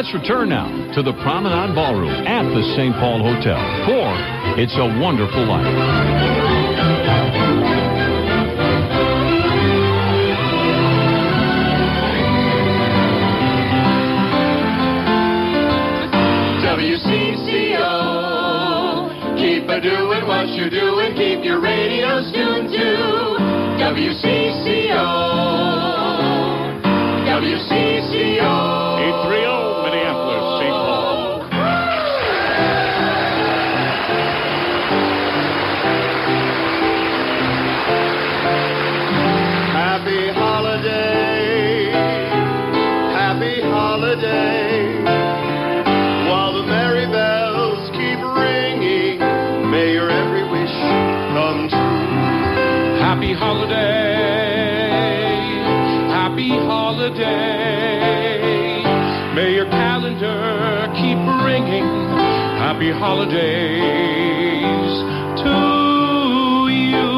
Let's return now to the Promenade Ballroom at the St. Paul Hotel for It's a Wonderful Life. WCCO, keep a-doing what you're doing, keep your radios tuned to WCCO, WCCO. 830 Minneapolis, St. Paul. Happy holiday, happy holiday. While the merry bells keep ringing, may your every wish come true. Happy holiday, happy holiday. May your calendar keep ringing. Happy holidays to you.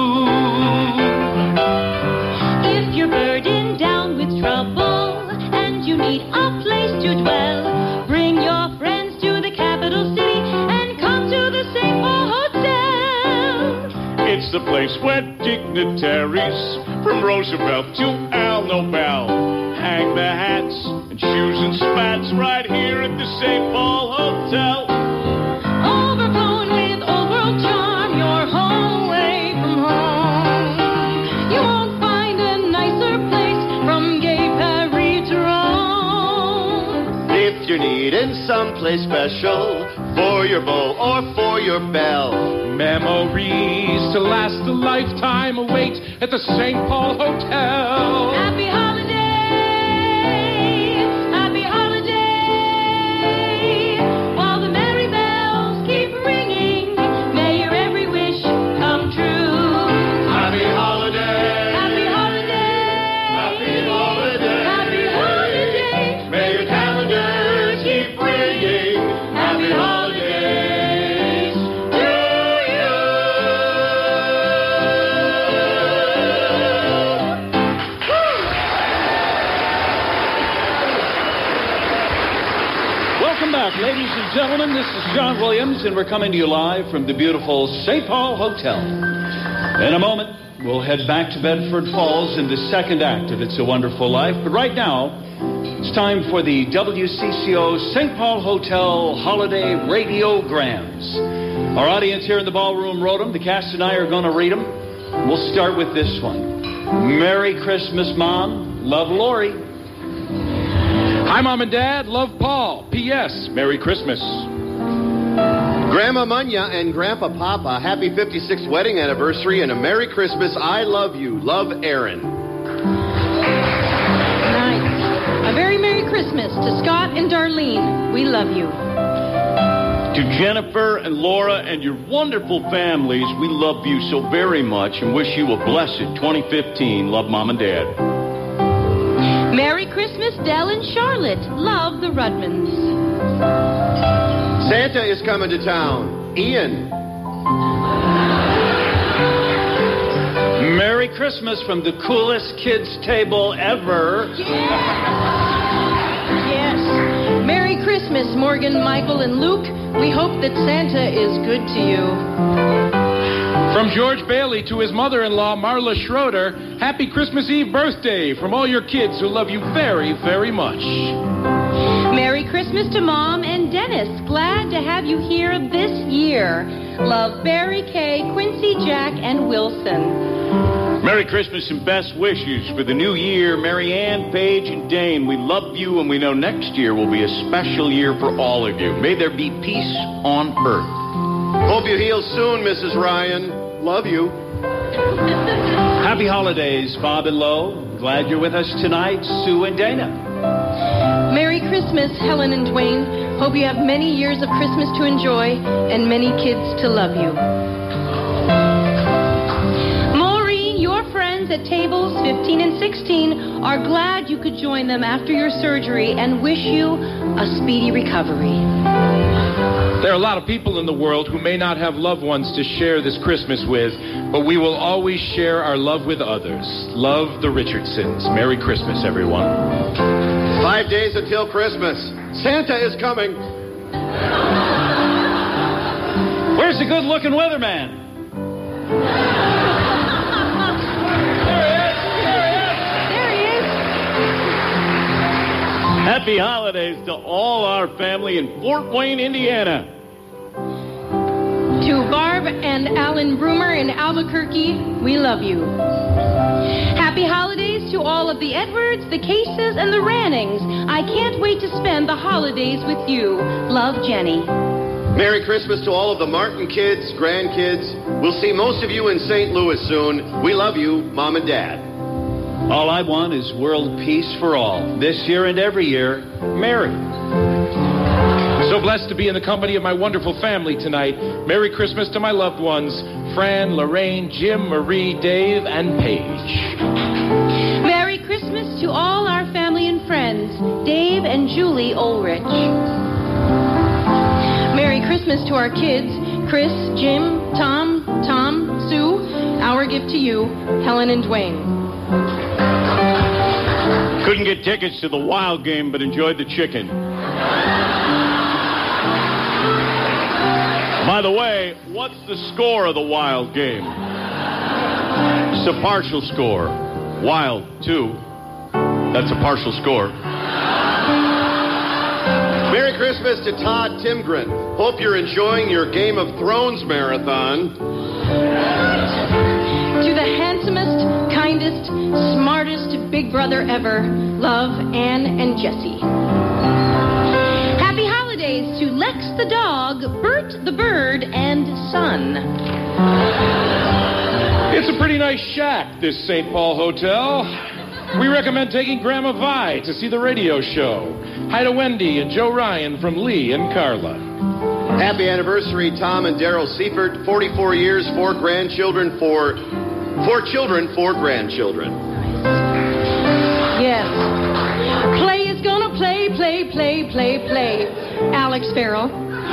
If you're burdened down with trouble and you need a place to dwell, bring your friends to the capital city and come to the St. Paul Hotel. It's the place where dignitaries from Roosevelt to Al Nobel hang their hats and shoes and spats right here at the St. Paul Hotel. Overflowing with old world charm, you're home away from home. You won't find a nicer place from gay Paris to Rome. If you're needing someplace special for your beau or for your belle, Memories to last a lifetime await at the St. Paul Hotel. Happy holiday, happy holiday. While the merry bells keep ringing, may your every wish come true. happy holiday, Happy holiday, happy holiday, happy holiday. may your calendars keep ringing. Happy holidays to you. Welcome back, ladies and gentlemen. This is John Williams, and we're coming to you live from the beautiful St. Paul Hotel. In a moment, we'll head back to Bedford Falls in the second act of It's a Wonderful Life. But right now, it's time for the WCCO St. Paul Hotel Holiday Radiograms. Our audience here in the ballroom wrote them. The cast and I are going to read them. We'll start with this one. Merry Christmas, Mom. Love, Lori. Hi, Mom and Dad. Love, Paul. P.S. Merry Christmas. Grandma Munya and Grandpa Papa, happy 56th wedding anniversary and a Merry Christmas. I love you. Love, Aaron. Nice. A very Merry Christmas to Scott and Darlene. We love you. To Jennifer and Laura and your wonderful families, we love you so very much and wish you a blessed 2015. Love, Mom and Dad. Merry Christmas, Dell and Charlotte. Love the Rudmans. Santa is coming to town. Ian. Merry Christmas from the coolest kids table ever. Yes. Merry Christmas, Morgan, Michael, and Luke. We hope that Santa is good to you. From George Bailey to his mother-in-law, Marla Schroeder, happy Christmas Eve birthday from all your kids who love you very, very much. Merry Christmas to Mom and Dennis. Glad to have you here this year. Love, Barry, Kay, Quincy, Jack, and Wilson. Merry Christmas and best wishes for the new year, Mary Ann, Paige, and Dane. We love you, and we know next year will be a special year for all of you. May there be peace on earth. Hope you heal soon, Mrs. Ryan. Love you. Happy holidays, Bob and Lo. Glad you're with us tonight, Sue and Dana. Merry Christmas, Helen and Dwayne. Hope you have many years of Christmas to enjoy and many kids to love you. Maureen, your friends at tables 15 and 16 are glad you could join them after your surgery and wish you a speedy recovery. There are a lot of people in the world who may not have loved ones to share this Christmas with, but we will always share our love with others. Love the Richardsons. Merry Christmas, everyone. 5 days until Christmas. Santa is coming. Where's the good-looking weatherman? Happy holidays to all our family in Fort Wayne, Indiana. To Barb and Alan Broomer in Albuquerque, we love you. Happy holidays to all of the Edwards, the Cases, and the Rannings. I can't wait to spend the holidays with you. Love, Jenny. Merry Christmas to all of the Martin kids, grandkids. We'll see most of you in St. Louis soon. We love you, Mom and Dad. All I want is world peace for all. This year and every year, Merry. So blessed to be in the company of my wonderful family tonight. Merry Christmas to my loved ones, Fran, Lorraine, Jim, Marie, Dave, and Paige. Merry Christmas to all our family and friends, Dave and Julie Ulrich. Merry Christmas to our kids, Chris, Jim, Tom, Sue. Our gift to you, Helen and Dwayne. Couldn't get tickets to the Wild game, but enjoyed the chicken. By the way, what's the score of the Wild game? It's a partial score. Wild, 2. That's a partial score. Merry Christmas to Todd Timgren. Hope you're enjoying your Game of Thrones marathon. To the handsomest, kindest, smartest big brother ever, love, Ann and Jesse. Happy holidays to Lex the dog, Bert the bird, and son. It's a pretty nice shack, this St. Paul Hotel. We recommend taking Grandma Vi to see the radio show. Hi to Wendy and Joe Ryan from Lee and Carla. Happy anniversary, Tom and Daryl Seifert. 44 years, 4 grandchildren, 4 children, 4 grandchildren. Yes. Play is gonna play. Alex Farrell.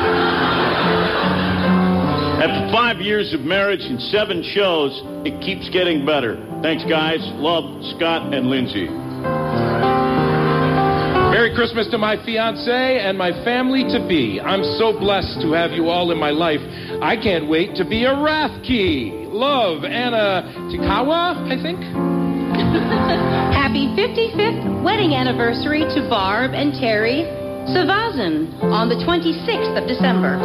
After 5 years of marriage and 7 shows, it keeps getting better. Thanks, guys. Love, Scott and Lindsay. Merry Christmas to my fiancé and my family-to-be. I'm so blessed to have you all in my life. I can't wait to be a Rathke. Love, Anna Tikawa, I think. Happy 55th wedding anniversary to Barb and Terry Savazin on the 26th of December.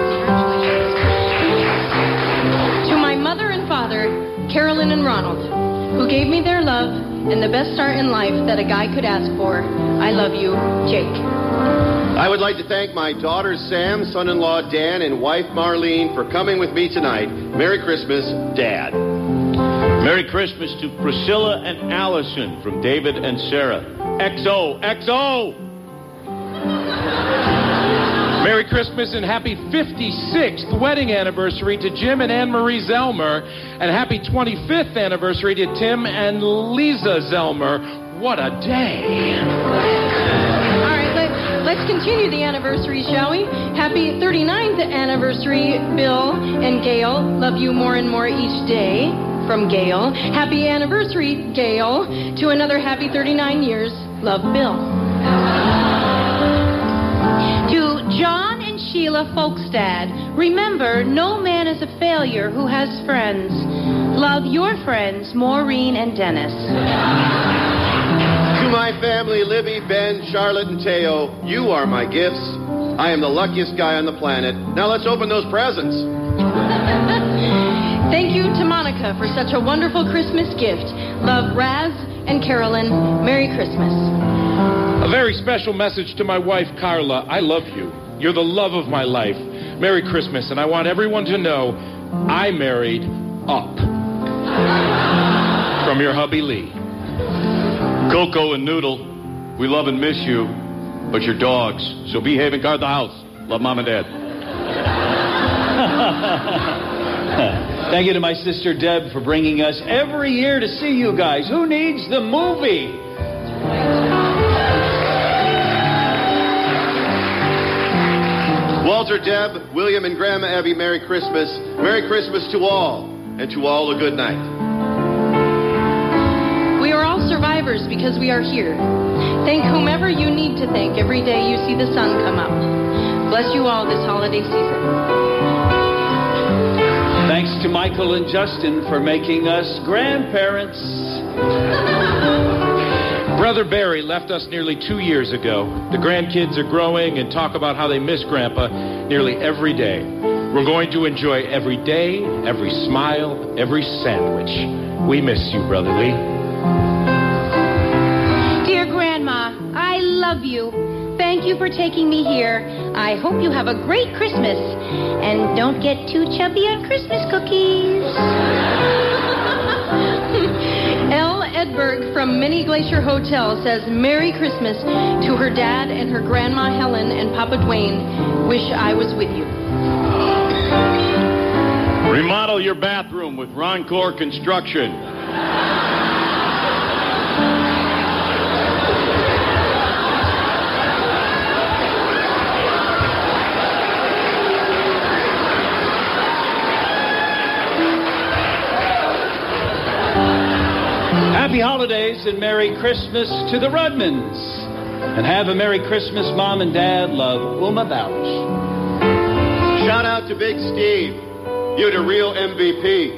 To my mother and father, Carolyn and Ronald, who gave me their love and the best start in life that a guy could ask for. I love you, Jake. I would like to thank my daughter Sam, son-in-law Dan, and wife Marlene for coming with me tonight. Merry Christmas, Dad. Merry Christmas to Priscilla and Allison from David and Sarah. XO! Merry Christmas and happy 56th wedding anniversary to Jim and Anne-Marie Zellmer. And happy 25th anniversary to Tim and Lisa Zellmer. What a day. All right, let's continue the anniversary, shall we? Happy 39th anniversary, Bill and Gail. Love you more and more each day. From Gail. Happy anniversary, Gail. To another happy 39 years. Love, Bill. To John and Sheila Folkstad. Remember, no man is a failure who has friends. Love your friends, Maureen and Dennis. To my family, Libby, Ben, Charlotte, and Teo, you are my gifts. I am the luckiest guy on the planet. Now let's open those presents. Thank you to Monica for such a wonderful Christmas gift. Love, Raz and Carolyn. Merry Christmas. A very special message to my wife, Carla. I love you. You're the love of my life. Merry Christmas, and I want everyone to know I married up. From your hubby, Lee. Coco and Noodle, we love and miss you, but you're dogs, so behave and guard the house. Love, Mom and Dad. Thank you to my sister Deb for bringing us every year to see you guys. Who needs the movie? Walter, Deb, William, and Grandma Evie, Merry Christmas. Merry Christmas to all, and to all a good night. We are all survivors because we are here. Thank whomever you need to thank every day you see the sun come up. Bless you all this holiday season. Thanks to Michael and Justin for making us grandparents. Brother Barry left us nearly 2 years ago. The grandkids are growing and talk about how they miss Grandpa nearly every day. We're going to enjoy every day, every smile, every sandwich. We miss you, Brother Lee. Dear Grandma, I love you. Thank you for taking me here. I hope you have a great Christmas. And don't get too chubby on Christmas cookies. L. Edberg from Mini Glacier Hotel says Merry Christmas to her dad and her Grandma Helen and Papa Dwayne. Wish I was with you. Remodel your bathroom with Roncore Construction. Happy holidays and Merry Christmas to the Rudmans. And have a Merry Christmas, Mom and Dad. Love, Uma Bausch. Shout out to Big Steve. You're the real MVP.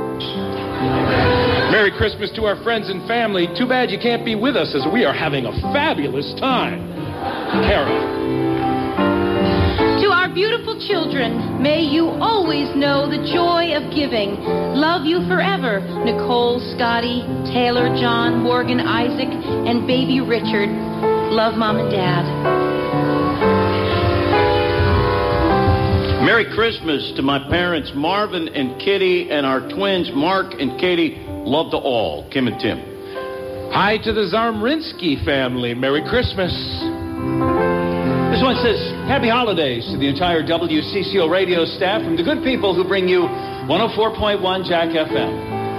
Merry Christmas to our friends and family. Too bad you can't be with us as we are having a fabulous time. Carol. To our beautiful children, may you always know the joy of giving. Love you forever, Nicole, Scotty, Taylor, John, Morgan, Isaac, and baby Richard. Love, Mom and Dad. Merry Christmas to my parents, Marvin and Kitty, and our twins, Mark and Katie. Love to all, Kim and Tim. Hi to the Zarmrinsky family. Merry Christmas. This one says, Happy Holidays to the entire WCCO radio staff from the good people who bring you 104.1 Jack FM.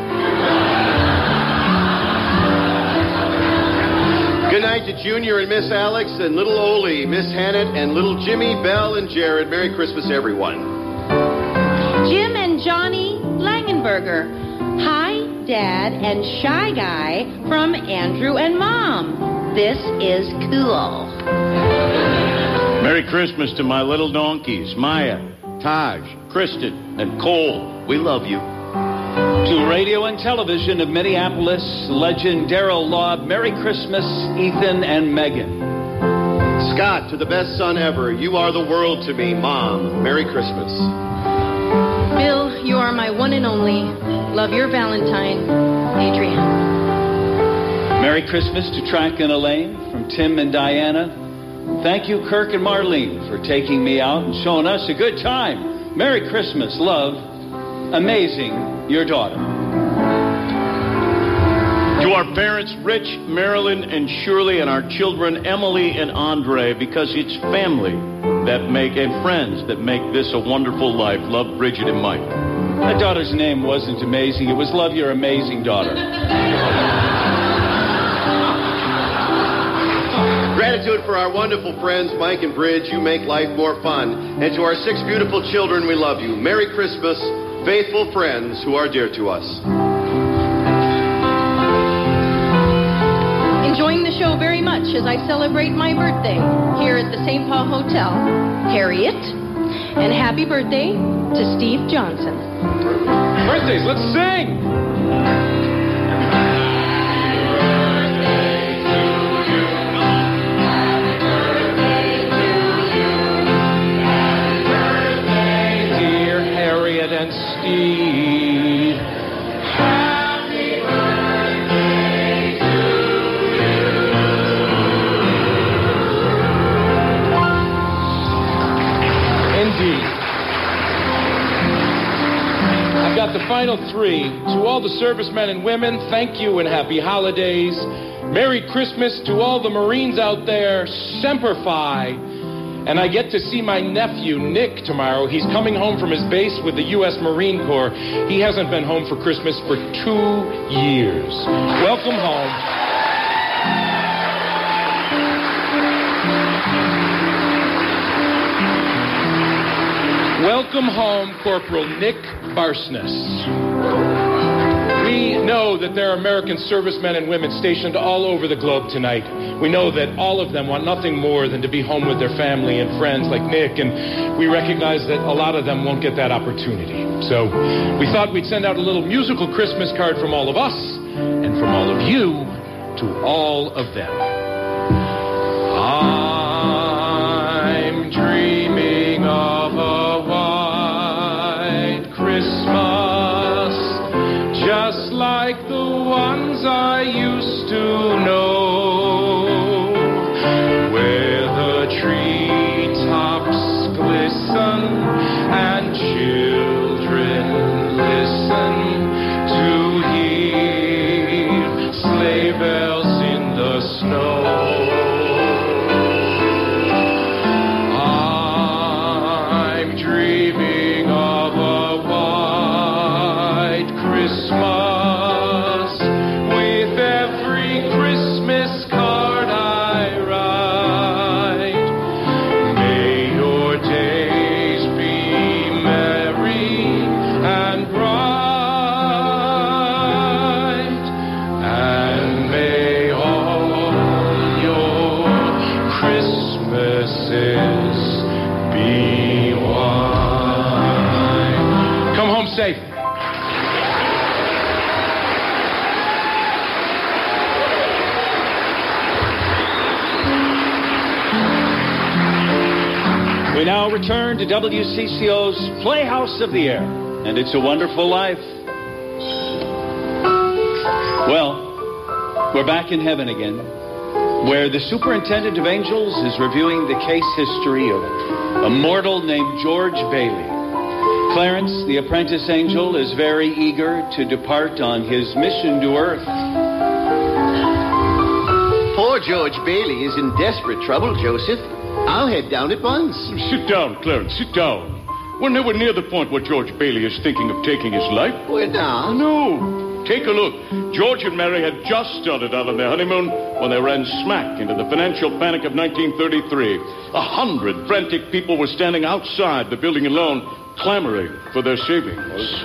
Good night to Junior and Miss Alex and little Oli, Miss Hannett, and little Jimmy, Belle, and Jared. Merry Christmas, everyone. Jim and Johnny Langenberger. Hi, Dad and Shy Guy from Andrew and Mom. This is cool. Merry Christmas to my little donkeys, Maya, Taj, Kristen, and Cole. We love you. To radio and television of Minneapolis, legend Daryl Laub, Merry Christmas, Ethan and Megan. Scott, to the best son ever, you are the world to me, Mom. Merry Christmas. Bill, you are my one and only. Love your Valentine, Adrienne. Merry Christmas to Track and Elaine from Tim and Diana. Thank you, Kirk and Marlene, for taking me out and showing us a good time. Merry Christmas, love. Amazing, your daughter. To our parents, Rich, Marilyn, and Shirley, and our children, Emily and Andre, because it's family that make, and friends that make this a wonderful life. Love, Bridget and Mike. My daughter's name wasn't amazing. It was Love Your Amazing Daughter. Gratitude for our wonderful friends, Mike and Bridge. You make life more fun. And to our 6 beautiful children, we love you. Merry Christmas, faithful friends who are dear to us. Enjoying the show very much as I celebrate my birthday here at the St. Paul Hotel. Harriet, and happy birthday to Steve Johnson. Birthdays, let's sing. And Steve, happy birthday to you. Indeed. I've got the final 3. To all the servicemen and women, thank you and happy holidays. Merry Christmas to all the Marines out there. Semper Fi. And I get to see my nephew, Nick, tomorrow. He's coming home from his base with the U.S. Marine Corps. He hasn't been home for Christmas for 2 years. Welcome home. Welcome home, Corporal Nick Barsness. We know know that there are American servicemen and women stationed all over the globe tonight. We know that all of them want nothing more than to be home with their family and friends like Nick, and we recognize that a lot of them won't get that opportunity. So we thought we'd send out a little musical Christmas card from all of us and from all of you to all of them. I'm dreaming of a white Christmas, just like the ones I used to know, where the treetops glisten and children listen to hear sleigh bells in the snow. I'm dreaming of a white Christmas with every Christmas card I write. May your days be merry and bright, and may all your Christmases be white. Come home safe. We now return to WCCO's Playhouse of the Air, and It's a Wonderful Life. Well, we're back in heaven again, where the superintendent of angels is reviewing the case history of a mortal named George Bailey. Clarence, the apprentice angel, is very eager to depart on his mission to Earth. Poor George Bailey is in desperate trouble, Joseph. I'll head down at once. Sit down, Clarence, sit down. We're nowhere near the point where George Bailey is thinking of taking his life. We're not. No. Take a look. George and Mary had just started out on their honeymoon when they ran smack into the financial panic of 1933. 100 frantic people were standing outside the building alone, clamoring for their savings.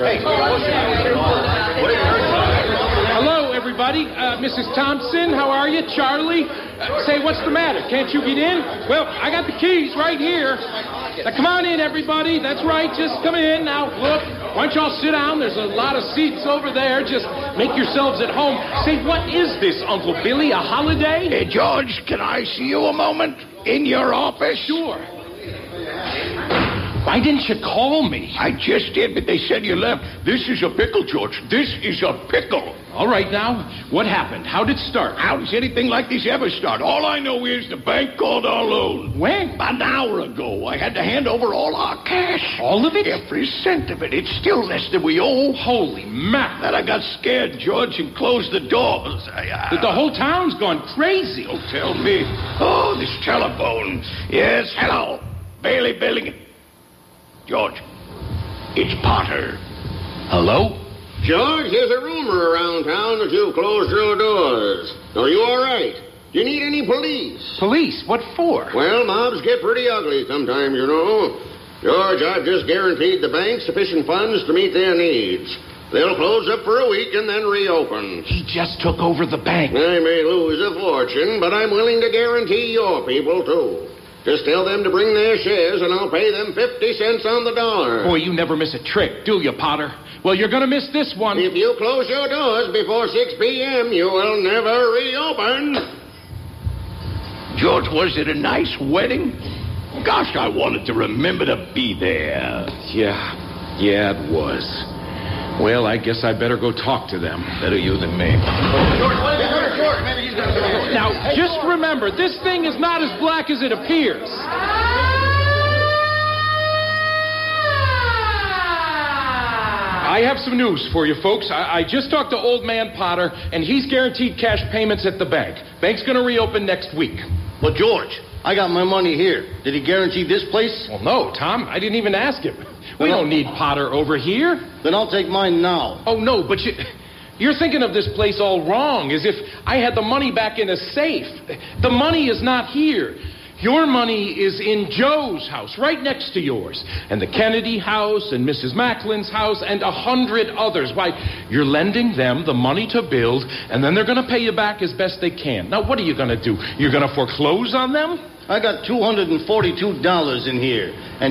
Hello, everybody. Mrs. Thompson, how are you? Charlie? Say, what's the matter? Can't you get in? Well, I got the keys right here. Now, come on in, everybody. That's right. Just come in. Now, look, why don't y'all sit down? There's a lot of seats over there. Just make yourselves at home. Say, what is this, Uncle Billy? A holiday? Hey, George, can I see you a moment in your office? Sure. Why didn't you call me? I just did, but they said you left. This is a pickle, George. This is a pickle. All right, now, what happened? How did it start? How does anything like this ever start? All I know is the bank called our loan. When? About an hour ago. I had to hand over all our cash. All of it? Every cent of it. It's still less than we owe. Holy mackerel. Then I got scared, George, and closed the doors. The whole town's gone crazy. Don't tell me. Oh, this telephone. Yes, hello. Bailey Billing. George, it's Potter. Hello? George, there's a rumor around town that you've closed your doors. Are you all right? Do you need any police? Police? What for? Well, mobs get pretty ugly sometimes, you know. George, I've just guaranteed the bank sufficient funds to meet their needs. They'll close up for a week and then reopen. He just took over the bank. I may lose a fortune, but I'm willing to guarantee your people, too. Just tell them to bring their shares, and I'll pay them 50 cents on the dollar. Boy, you never miss a trick, do you, Potter? Well, you're going to miss this one. If you close your doors before 6 p.m., you will never reopen. George, was it a nice wedding? Gosh, I wanted to remember to be there. Yeah, it was. Well, I guess I better go talk to them. Better you than me. George, maybe he's going to... Now, just remember, this thing is not as black as it appears. I have some news for you, folks. I just talked to Old Man Potter, and he's guaranteed cash payments at the bank. Bank's going to reopen next week. But, George, I got my money here. Did he guarantee this place? Well, no, Tom. I didn't even ask him. We don't need Potter over here. Then I'll take mine now. Oh, no, but you're thinking of this place all wrong, as if I had the money back in a safe. The money is not here. Your money is in Joe's house, right next to yours. And the Kennedy house, and Mrs. Macklin's house, and 100 others. Why, you're lending them the money to build, and then they're going to pay you back as best they can. Now, what are you going to do? You're going to foreclose on them? I got $242 in here, and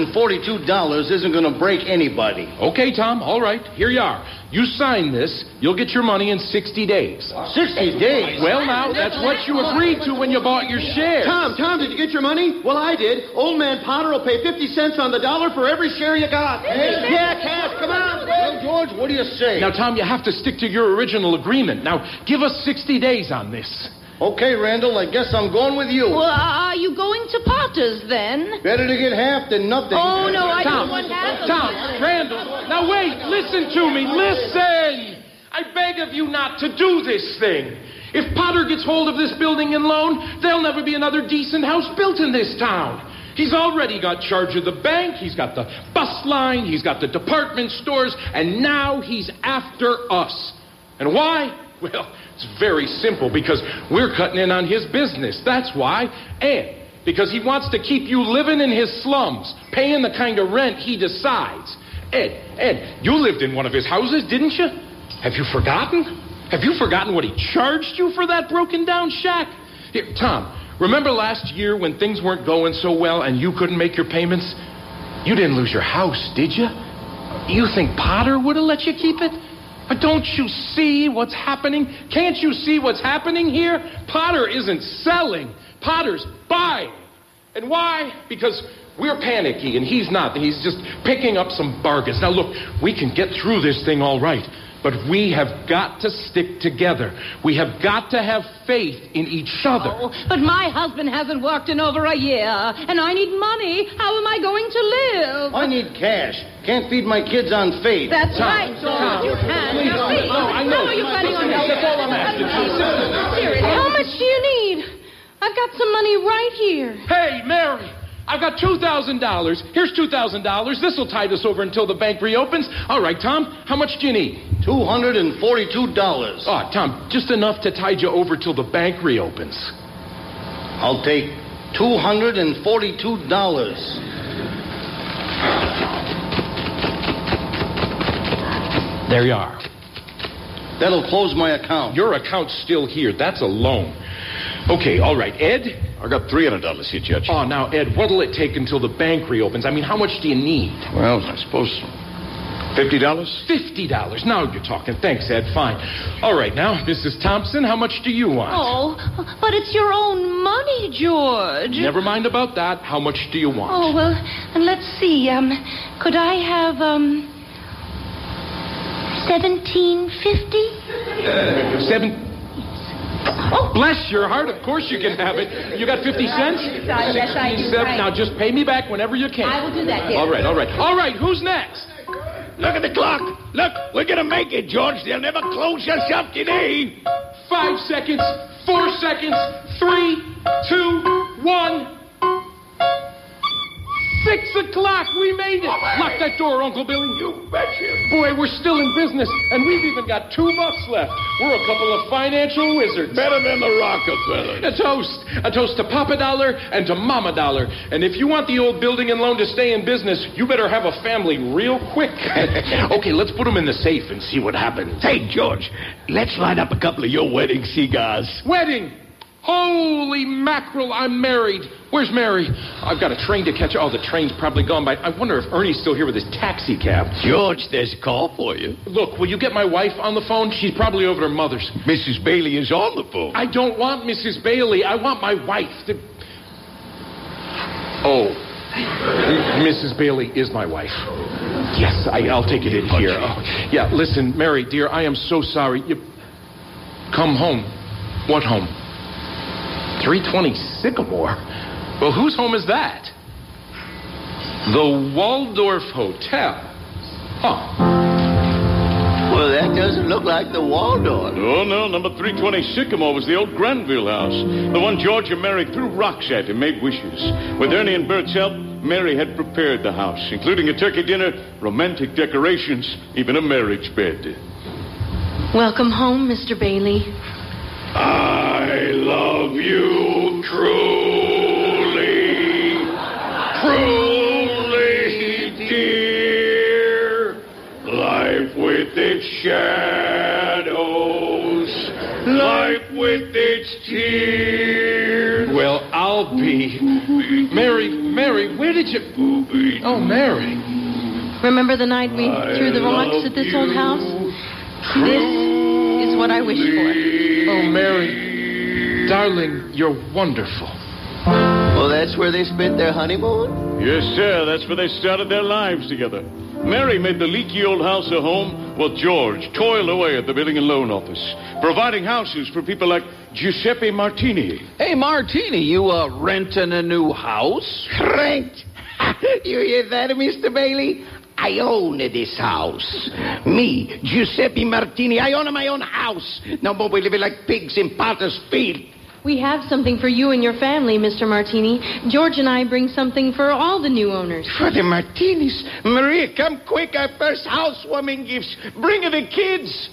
$242 isn't going to break anybody. Okay, Tom, all right. Here you are. You sign this, you'll get your money in 60 days. 60 days? Well, now, that's what you agreed to when you bought your shares. Tom, did you get your money? Well, I did. Old man Potter will pay 50 cents on the dollar for every share you got. Yeah, cash, come on. Well, George, what do you say? Now, Tom, you have to stick to your original agreement. Now, give us 60 days on this. Okay, Randall, I guess I'm going with you. Well, are you going to Potter's then? Better to get half than nothing. Oh, no, I Tom, don't want half. Tom, Randall, now wait, listen to me, listen! I beg of you not to do this thing. If Potter gets hold of this building and loan, there'll never be another decent house built in this town. He's already got charge of the bank, he's got the bus line, he's got the department stores, and now he's after us. And why? Well, it's very simple, because we're cutting in on his business. That's why. And because he wants to keep you living in his slums, paying the kind of rent he decides. Ed, you lived in one of his houses, didn't you? Have you forgotten? Have you forgotten what he charged you for that broken down shack? Here, Tom, remember last year when things weren't going so well and you couldn't make your payments? You didn't lose your house, did you? You think Potter would have let you keep it? But don't you see what's happening? Can't you see what's happening here? Potter isn't selling. Potter's buying. And why? Because we're panicky and he's not. He's just picking up some bargains. Now, look, we can get through this thing all right. But we have got to stick together. We have got to have faith in each other. Oh, but my husband hasn't worked in over a year, and I need money. How am I going to live? I need cash. Can't feed my kids on faith. That's Tom, right, George. Tom, You can. please, Now, see, I know. how are you planning on helping? That's all I'm asking. Seriously, how much do you need? I've got some money right here. Hey, Mary, I've got $2,000. Here's $2,000. This will tide us over until the bank reopens. All right, Tom, how much do you need? $242. Oh, Tom, just enough to tide you over till the bank reopens. I'll take $242. There you are. That'll close my account. Your account's still here. That's a loan. Okay, all right. Ed? I got $300 here, Judge. Oh, now, Ed, what'll it take until the bank reopens? I mean, how much do you need? Well, I suppose $50? $50. Now you're talking. Thanks, Ed. Fine. All right, now, Mrs. Thompson, how much do you want? Oh, but it's your own money, George. Never mind about that. How much do you want? Oh, well, let's see. Could I have, $17.50? Oh, bless your heart. Of course you can have it. You got 50 cents? Yes, I do. 67. Now just pay me back whenever you can. I will do that, dear. All right. All right, who's next? Look at the clock. Look, we're going to make it, George. They'll never close us up today. 5 seconds, 4 seconds, 3, 2, 1. 6 o'clock. We made it. Lock that door, Uncle Billy. You betcha. Boy, we're still in business, and we've even got $2 left. We're a couple of financial wizards. Better than the Rockefellers. A toast. A toast to Papa Dollar and to Mama Dollar. And if you want the old building and loan to stay in business, you better have a family real quick. Okay, let's put them in the safe and see what happens. Hey, George, let's light up a couple of your wedding cigars. Wedding! Holy mackerel, I'm married. Where's Mary? I've got a train to catch. Oh, the train's probably gone by. I wonder if Ernie's still here with his taxi cab. George, there's a call for you. Look, will you get my wife on the phone? She's probably over at her mother's. Mrs. Bailey is on the phone. I don't want Mrs. Bailey. I want my wife. Oh, Mrs. Bailey is my wife. Yes, I'll take it in here. Oh, yeah, listen, Mary, dear, I am so sorry. You come home. What home? 320 Sycamore? Well, whose home is that? The Waldorf Hotel. Huh. Well, that doesn't look like the Waldorf. Oh, no, number 320 Sycamore was the old Granville house. The one Georgia Mary threw rocks at and made wishes. With Ernie and Bert's help, Mary had prepared the house, including a turkey dinner, romantic decorations, even a marriage bed. Welcome home, Mr. Bailey. I love you truly. Truly, dear, life with its shadows, life with its tears. Well, I'll be. Mary, where did you... Oh, Mary. Remember the night we threw the rocks at this old house? This is what I wish for. Oh, Mary. Darling, you're wonderful. Well, that's where they spent their honeymoon? Yes, sir. That's where they started their lives together. Mary made the leaky old house a home, while George toiled away at the building and loan office, providing houses for people like Giuseppe Martini. Hey, Martini, you renting a new house? Rent. You hear that, Mr. Bailey? I own this house. Me, Giuseppe Martini, I own my own house. No more we live like pigs in Potter's field. We have something for you and your family, Mr. Martini. George and I bring something for all the new owners. For the Martinis. Maria, come quick. Our first housewarming gifts. Bring her the kids.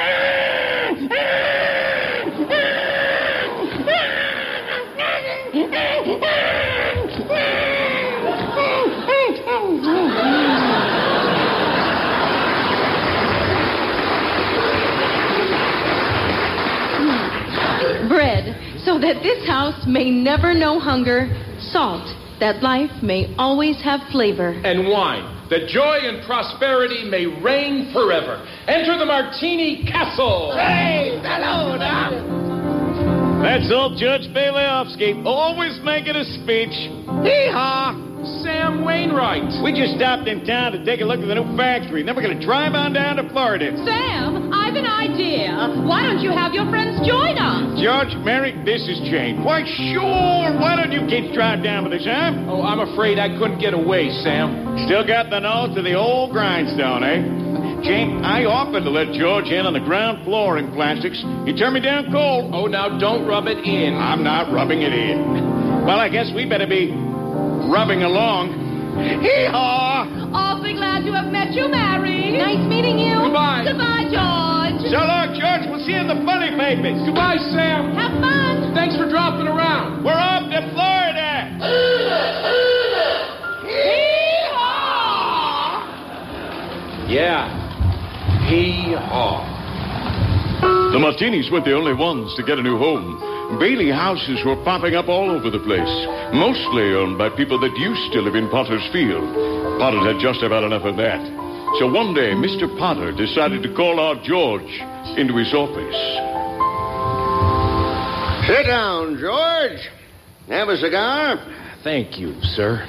Bread, so that this house may never know hunger. Salt, that life may always have flavor. And wine, that joy and prosperity may reign forever. Enter the Martini Castle. Hey, hello now. That's old Judge Baileyovsky, always making a speech. Hee-haw. Sam Wainwright. We just stopped in town to take a look at the new factory. Then we're going to drive on down to Florida. Sam, I've an idea. Why don't you have your friends join us? George, Mary, this is Jane. Why, sure. Why don't you kids drive down with us, huh? Oh, I'm afraid I couldn't get away, Sam. Still got the nose to the old grindstone, eh? Jane, I offered to let George in on the ground floor in plastics. He turned me down cold. Oh, now don't rub it in. I'm not rubbing it in. Well, I guess we better be rubbing along. Hee-haw! Awfully glad to have met you, Mary. Nice meeting you. Goodbye. Goodbye, George. So long, George. We'll see you in the funny papers. Goodbye, Sam. Have fun. Thanks for dropping around. We're off to Florida. Hee-haw! Yeah. Hee-haw. The Martinis weren't the only ones to get a new home. Bailey houses were popping up all over the place, mostly owned by people that used to live in Potter's Field. Potter had just about enough of that. So one day, Mr. Potter decided to call out George into his office. Sit down, George. Have a cigar? Thank you, sir.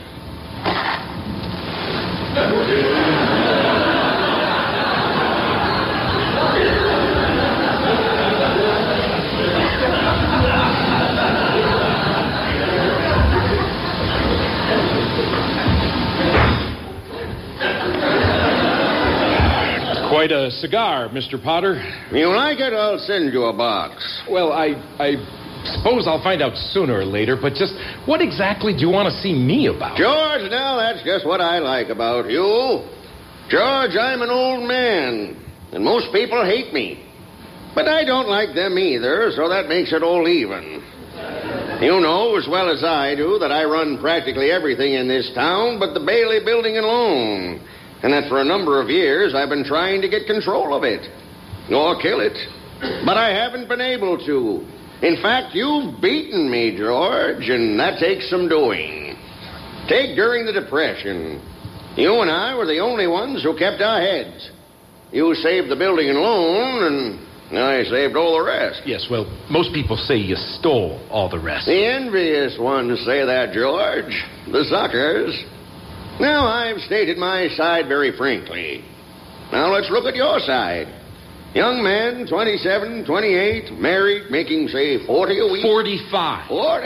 Quite a cigar, Mr. Potter. You like it? I'll send you a box. Well, I suppose I'll find out sooner or later, but just what exactly do you want to see me about? George, now that's just what I like about you. George, I'm an old man, and most people hate me. But I don't like them either, so that makes it all even. You know as well as I do that I run practically everything in this town but the Bailey Building and Loan. And that for a number of years I've been trying to get control of it. Or kill it. But I haven't been able to. In fact, you've beaten me, George, and that takes some doing. Take during the Depression. You and I were the only ones who kept our heads. You saved the building and loan, and I saved all the rest. Yes, well, most people say you stole all the rest. The envious ones say that, George. The suckers. Now, I've stated my side very frankly. Now, let's look at your side. Young man, 27, 28, married, making, say, 40 a week. 45.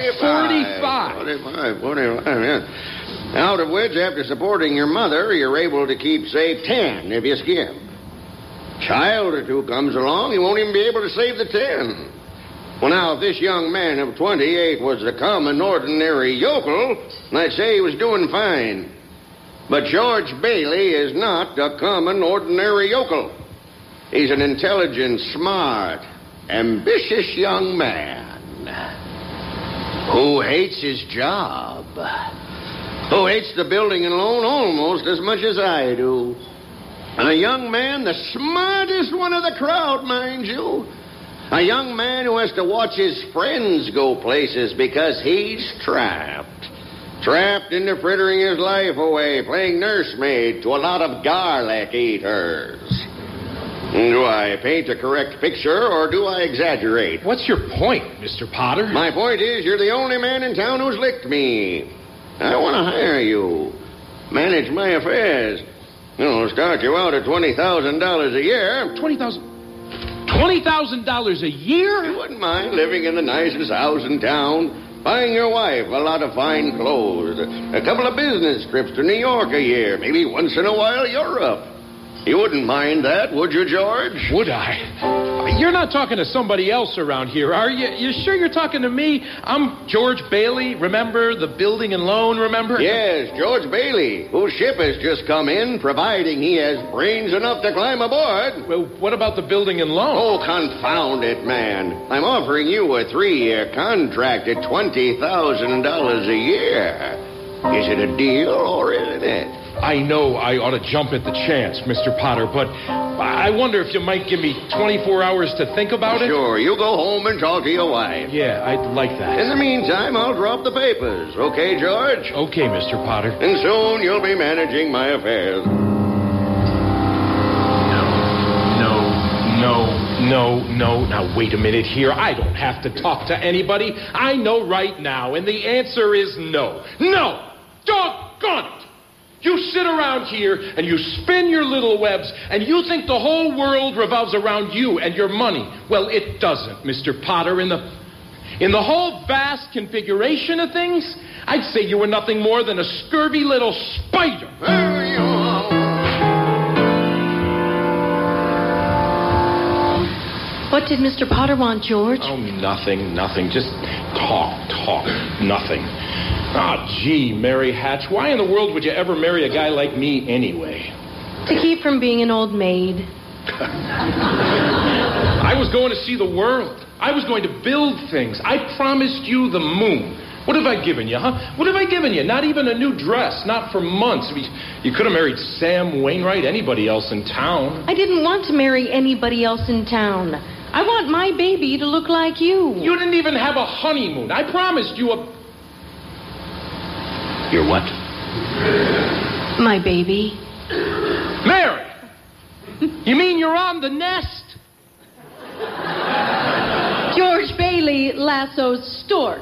45, yeah. Out of which, after supporting your mother, you're able to keep, say, 10 if you skip. Child or two comes along, you won't even be able to save the 10. Well, now, if this young man of 28 was a common, ordinary yokel, I'd say he was doing fine. But George Bailey is not a common, ordinary yokel. He's an intelligent, smart, ambitious young man who hates his job. who hates the building and loan almost as much as I do. And a young man, the smartest one of the crowd, mind you. A young man who has to watch his friends go places because he's trapped. Trapped into frittering his life away, playing nursemaid to a lot of garlic eaters. Do I paint a correct picture, or do I exaggerate? What's your point, Mr. Potter? My point is, you're the only man in town who's licked me. I want to hire you. Manage my affairs. Start you out at $20,000 a year. $20,000 a year? I wouldn't mind living in the nicest house in town, buying your wife a lot of fine clothes, a couple of business trips to New York a year, maybe once in a while Europe. You wouldn't mind that, would you, George? Would I? You're not talking to somebody else around here, are you? You sure you're talking to me? I'm George Bailey, remember? The building and loan, remember? Yes, George Bailey, whose ship has just come in, providing he has brains enough to climb aboard. Well, what about the building and loan? Oh, confound it, man. I'm offering you a 3-year contract at $20,000 a year. Is it a deal or isn't it? I know I ought to jump at the chance, Mr. Potter, but I wonder if you might give me 24 hours to think about it? Sure, you go home and talk to your wife. Yeah, I'd like that. In the meantime, I'll drop the papers. Okay, George? Okay, Mr. Potter. And soon you'll be managing my affairs. No. Now, wait a minute here. I don't have to talk to anybody. I know right now, and the answer is no. No! Doggone it! You sit around here and you spin your little webs and you think the whole world revolves around you and your money. Well, it doesn't, Mr. Potter. In the whole vast configuration of things, I'd say you were nothing more than a scurvy little spider. There you are. What did Mr. Potter want, George? Oh, nothing. Just talk. Nothing. Ah, gee, Mary Hatch, why in the world would you ever marry a guy like me anyway? To keep from being an old maid. I was going to see the world. I was going to build things. I promised you the moon. What have I given you, huh? What have I given you? Not even a new dress. Not for months. You could have married Sam Wainwright, anybody else in town. I didn't want to marry anybody else in town. I want my baby to look like you. You didn't even have a honeymoon. I promised you a... Your what? My baby. Mary! You mean you're on the nest? George Bailey lassos stork.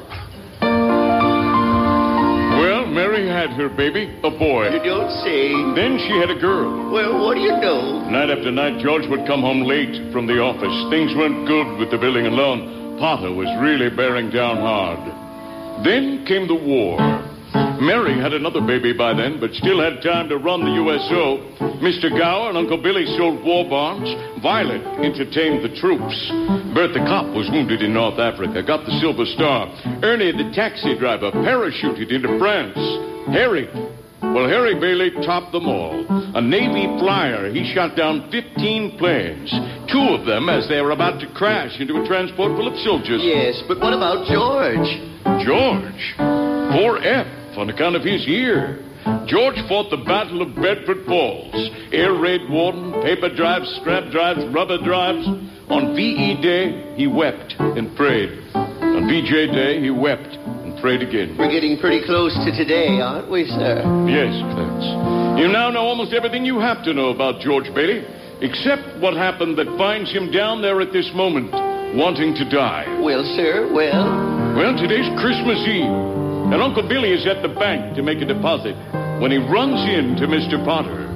Well, Mary had her baby, a boy. You don't say. Then she had a girl. Well, what do you know? Night after night, George would come home late from the office. Things weren't good with the building and loan. Potter was really bearing down hard. Then came the war. Mary had another baby by then, but still had time to run the USO. Mr. Gower and Uncle Billy sold war bonds. Violet entertained the troops. Bert the cop was wounded in North Africa, got the Silver Star. Ernie the taxi driver parachuted into France. Harry Bailey topped them all. A Navy flyer, he shot down 15 planes. 2 of them as they were about to crash into a transport full of soldiers. Yes, but what about George? George? Poor F. On account of his ear. George fought the Battle of Bedford Falls. Air raid warden, paper drives, scrap drives, rubber drives. On VE Day, he wept and prayed. On VJ Day, he wept and prayed again. We're getting pretty close to today, aren't we, sir? Yes, Clarence. You now know almost everything you have to know about George Bailey, except what happened that finds him down there at this moment, wanting to die. Well, sir, well? Well, today's Christmas Eve. And Uncle Billy is at the bank to make a deposit when he runs into Mr. Potter.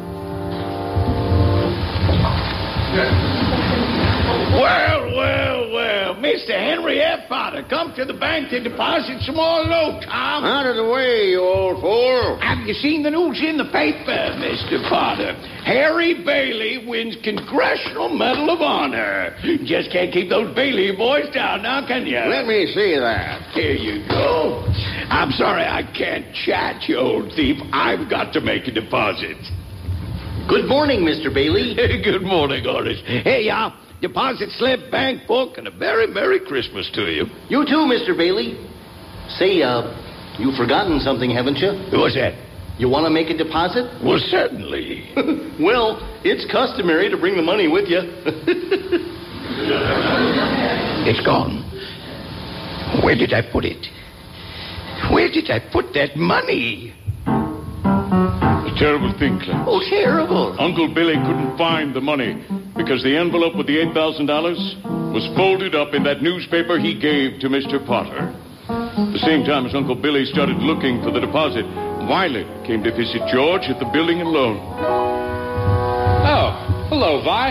Well, Mr. Henry F. Potter, come to the bank to deposit some more loot, Tom. Out of the way, you old fool. Have you seen the news in the paper, Mr. Potter? Harry Bailey wins Congressional Medal of Honor. Just can't keep those Bailey boys down now, can you? Let me see that. Here you go. I'm sorry I can't chat, you old thief. I've got to make a deposit. Good morning, Mr. Bailey. Good morning, Horace. Hey, deposit slip, bank book, and a very Merry Christmas to you. You too, Mr. Bailey. Say, You've forgotten something, haven't you? What's that? You want to make a deposit? Well, certainly. Well, it's customary to bring the money with you. It's gone. Where did I put it? Where did I put that money? A terrible thing, Clarence. Oh, terrible. Uncle Billy couldn't find the money because the envelope with the $8,000 was folded up in that newspaper he gave to Mr. Potter. At the same time as Uncle Billy started looking for the deposit, Violet came to visit George at the building and loan. Oh, hello, Vi.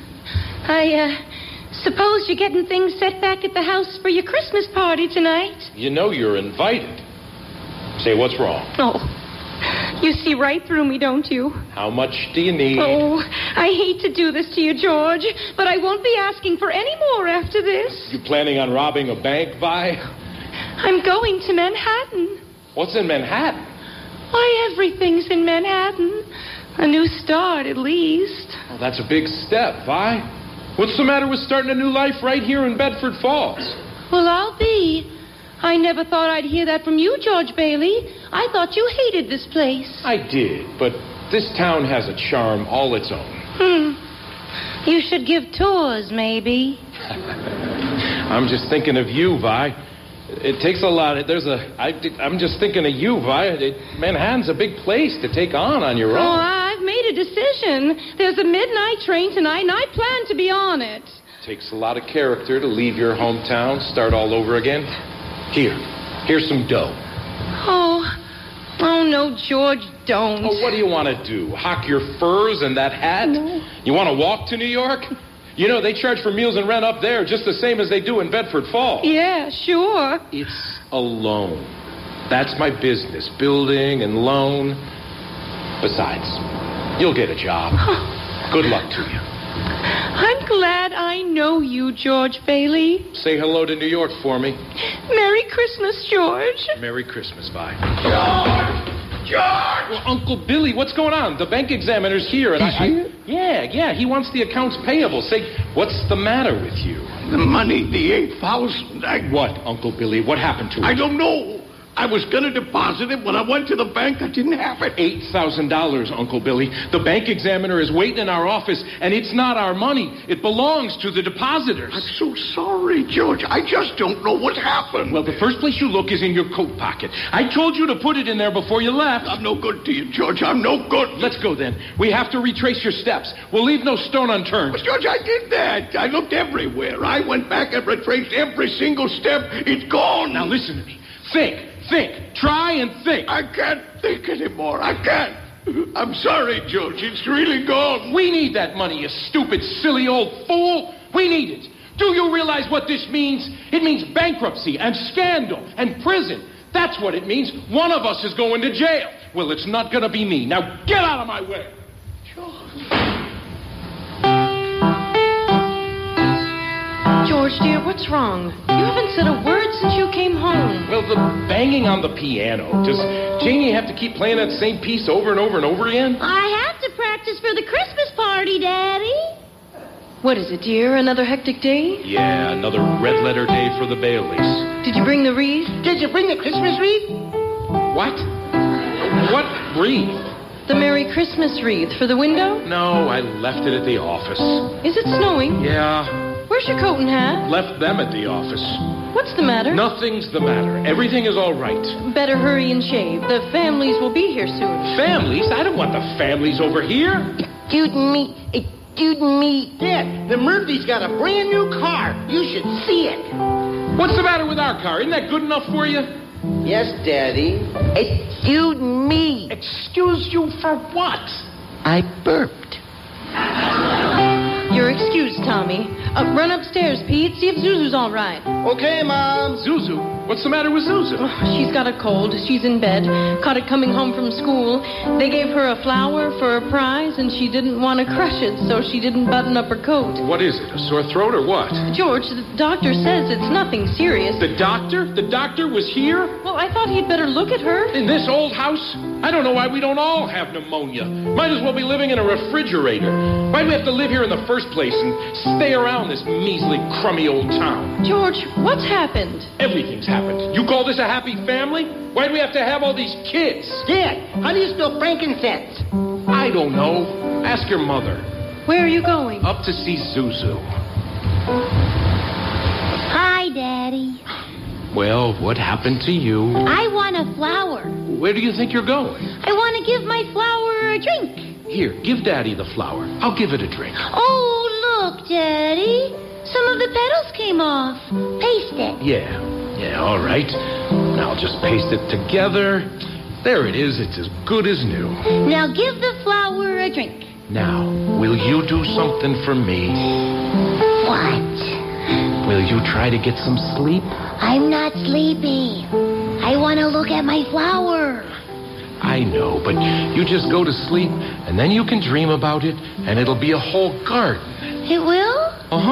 I suppose you're getting things set back at the house for your Christmas party tonight. You know you're invited. Say, what's wrong? Oh, you see right through me, don't you? How much do you need? Oh, I hate to do this to you, George, but I won't be asking for any more after this. You planning on robbing a bank, Vi? I'm going to Manhattan. What's in Manhattan? Why, everything's in Manhattan. A new start, at least. Well, that's a big step, Vi. What's the matter with starting a new life right here in Bedford Falls? Well, I'll be. I never thought I'd hear that from you, George Bailey. I thought you hated this place. I did, but this town has a charm all its own. You should give tours, maybe. I'm just thinking of you, Vi. It takes a lot. I'm just thinking of you, Vi. Manhattan's a big place to take on your own. Oh, I've made a decision. There's a midnight train tonight, and I plan to be on it. Takes a lot of character to leave your hometown, start all over again. Here's some dough. Oh, no, George, don't. Oh, what do you want to do? Hock your furs and that hat? No. You want to walk to New York? You know, they charge for meals and rent up there just the same as they do in Bedford Falls. Yeah, sure. It's a loan. That's my business, building and loan. Besides, you'll get a job. Good luck to you. I'm glad I know you, George Bailey. Say hello to New York for me. Merry Christmas, George. Merry Christmas, bye. George! Well, Uncle Billy, what's going on? The bank examiner's here. And He's here? Yeah. He wants the accounts payable. Say, what's the matter with you? The money, the $8,000. What, Uncle Billy? What happened to it? I don't know. I was going to deposit it. When I went to the bank, I didn't have it. $8,000, Uncle Billy. The bank examiner is waiting in our office, and it's not our money. It belongs to the depositors. I'm so sorry, George. I just don't know what happened. Well, the first place you look is in your coat pocket. I told you to put it in there before you left. I'm no good to you, George. I'm no good. Let's go, then. We have to retrace your steps. We'll leave no stone unturned. But, George, I did that. I looked everywhere. I went back and retraced every single step. It's gone. Now, listen to me. Think. Try and think. I can't think anymore. I can't. I'm sorry, George. It's really gone. We need that money, you stupid, silly old fool. We need it. Do you realize what this means? It means bankruptcy and scandal and prison. That's what it means. One of us is going to jail. Well, it's not going to be me. Now, get out of my way. George, dear, what's wrong? You haven't said a word since you came home. Well, the banging on the piano. Does Janie have to keep playing that same piece over and over and over again? I have to practice for the Christmas party, Daddy. What is it, dear? Another hectic day? Yeah, another red letter day for the Baileys. Did you bring the wreath? Did you bring the Christmas wreath? What? What wreath? The Merry Christmas wreath for the window? No, I left it at the office. Is it snowing? Yeah. Where's your coat and hat? Left them at the office. What's the matter? Nothing's the matter. Everything is all right. Better hurry and shave. The families will be here soon. Families? I don't want the families over here. Excuse me. Dad, the Murphy's got a brand new car. You should see it. What's the matter with our car? Isn't that good enough for you? Yes, Daddy. Excuse me. Excuse you for what? I burped. You're excused, Tommy. Run upstairs, Pete. See if Zuzu's all right. Okay, Mom. Zuzu? What's the matter with Zuzu? She's got a cold. She's in bed. Caught it coming home from school. They gave her a flower for a prize, and she didn't want to crush it, so she didn't button up her coat. What is it, a sore throat or what? George, the doctor says it's nothing serious. The doctor? The doctor was here? Well, I thought he'd better look at her. In this old house? I don't know why we don't all have pneumonia. Might as well be living in a refrigerator. Why'd we have to live here in the first place and stay around around this measly, crummy old town. George, what's happened? Everything's happened. You call this a happy family? Why do we have to have all these kids? Dad, how do you spell frankincense? I don't know. Ask your mother. Where are you going? Up to see Zuzu. Hi, Daddy. Well, what happened to you? I want a flower. Where do you think you're going? I want to give my flower a drink. Here, give Daddy the flower. I'll give it a drink. Oh, look, Daddy. Some of the petals came off. Paste it. Yeah, all right. Now I'll just paste it together. There it is. It's as good as new. Now give the flower a drink. Now, will you do something for me? What? Will you try to get some sleep? I'm not sleepy. I want to look at my flower. I know, but you just go to sleep, and then you can dream about it, and it'll be a whole garden. It will? Uh-huh.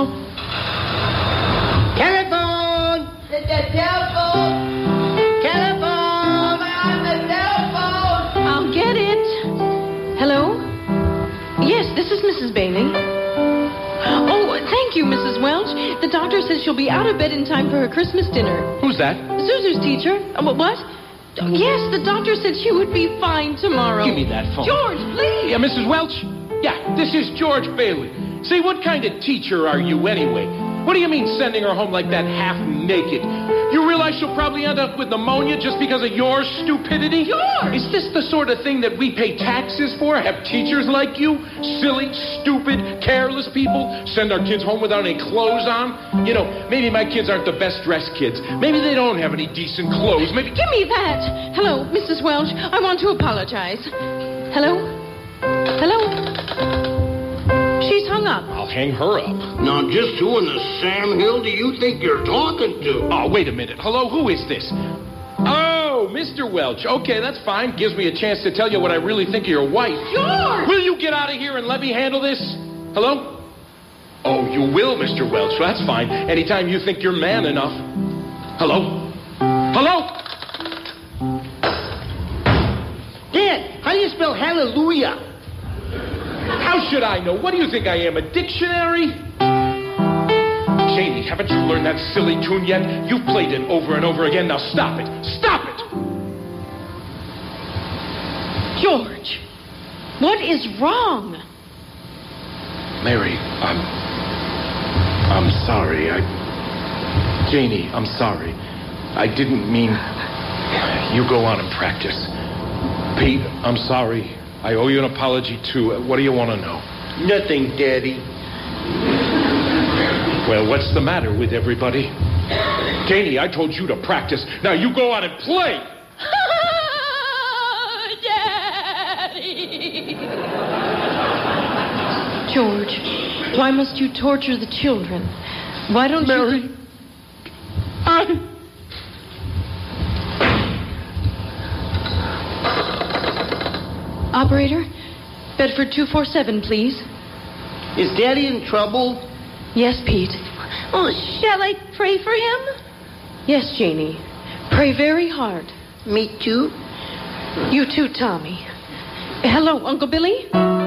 Telephone! The telephone! Telephone! On the telephone! I'll get it. Hello? Yes, this is Mrs. Bailey. Oh, thank you, Mrs. Welch. The doctor says she'll be out of bed in time for her Christmas dinner. Who's that? Zuzu's teacher. What? Yes, the doctor said she would be fine tomorrow. Give me that phone. George, please. Yeah, Mrs. Welch? Yeah, this is George Bailey. Say, what kind of teacher are you anyway? What do you mean sending her home like that half naked? You realize she'll probably end up with pneumonia just because of your stupidity? George! Is this the sort of thing that we pay taxes for? Have teachers like you? Silly, stupid, careless people send our kids home without any clothes on? You know, maybe my kids aren't the best dressed kids. Maybe they don't have any decent clothes. Maybe... Give me that. Hello, Mrs. Welch. I want to apologize. Hello? Hello? She's hung up. I'll hang her up. Now, just who in the Sam Hill do you think you're talking to? Oh, wait a minute. Hello, who is this? Oh, Mr. Welch. Okay, that's fine. Gives me a chance to tell you what I really think of your wife. George! Will you get out of here and let me handle this? Hello? Oh, you will, Mr. Welch. That's fine. Anytime you think you're man enough. Hello? Hello? Dad, how do you spell hallelujah? How should I know? What do you think I am, a dictionary? Janie, haven't you learned that silly tune yet? You've played it over and over again. Now stop it. Stop it! George, what is wrong? Mary, I'm sorry. Janie, I'm sorry. I didn't mean... You go on and practice. Pete, I'm sorry. I owe you an apology, too. What do you want to know? Nothing, Daddy. Well, what's the matter with everybody? Janie, I told you to practice. Now you go on and play. Daddy! George, why must you torture the children? Why don't Mary, you... Operator, Bedford 247, please. Is Daddy in trouble? Yes, Pete. Oh, shall I pray for him? Yes, Janie. Pray very hard. Me too. You too, Tommy. Hello, Uncle Billy?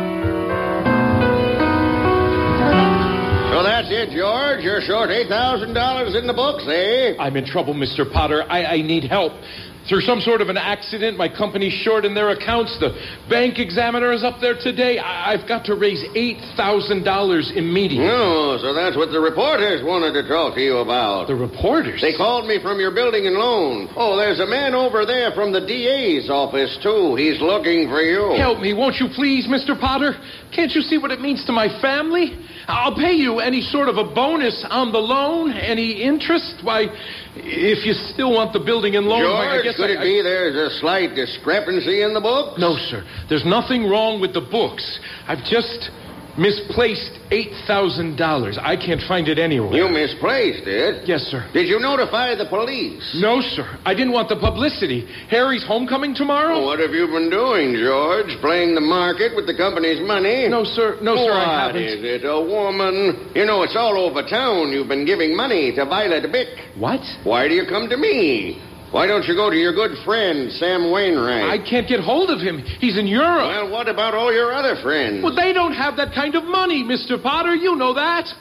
So that's it, George. You're short $8,000 in the books, eh? I'm in trouble, Mr. Potter. I need help. Through some sort of an accident, my company's short in their accounts. The bank examiner is up there today. I've got to raise $8,000 immediately. Oh, so that's what the reporters wanted to talk to you about. The reporters? They called me from your building and loan. Oh, there's a man over there from the DA's office, too. He's looking for you. Help me, won't you please, Mr. Potter? Can't you see what it means to my family? I'll pay you any sort of a bonus on the loan, any interest. Why, if you still want the building and loan... George, I guess could it be there's a slight discrepancy in the books? No, sir. There's nothing wrong with the books. I've just misplaced $8,000. I can't find it anywhere. You misplaced it? Yes, sir. Did you notify the police? No, sir. I didn't want the publicity. Harry's homecoming tomorrow? Well, what have you been doing, George? Playing the market with the company's money? No, sir. No, sir, I haven't. What is it, a woman? You know, it's all over town. You've been giving money to Violet Bick. What? Why do you come to me? Why don't you go to your good friend, Sam Wainwright? I can't get hold of him. He's in Europe. Well, what about all your other friends? Well, they don't have that kind of money, Mr. Potter. You know that.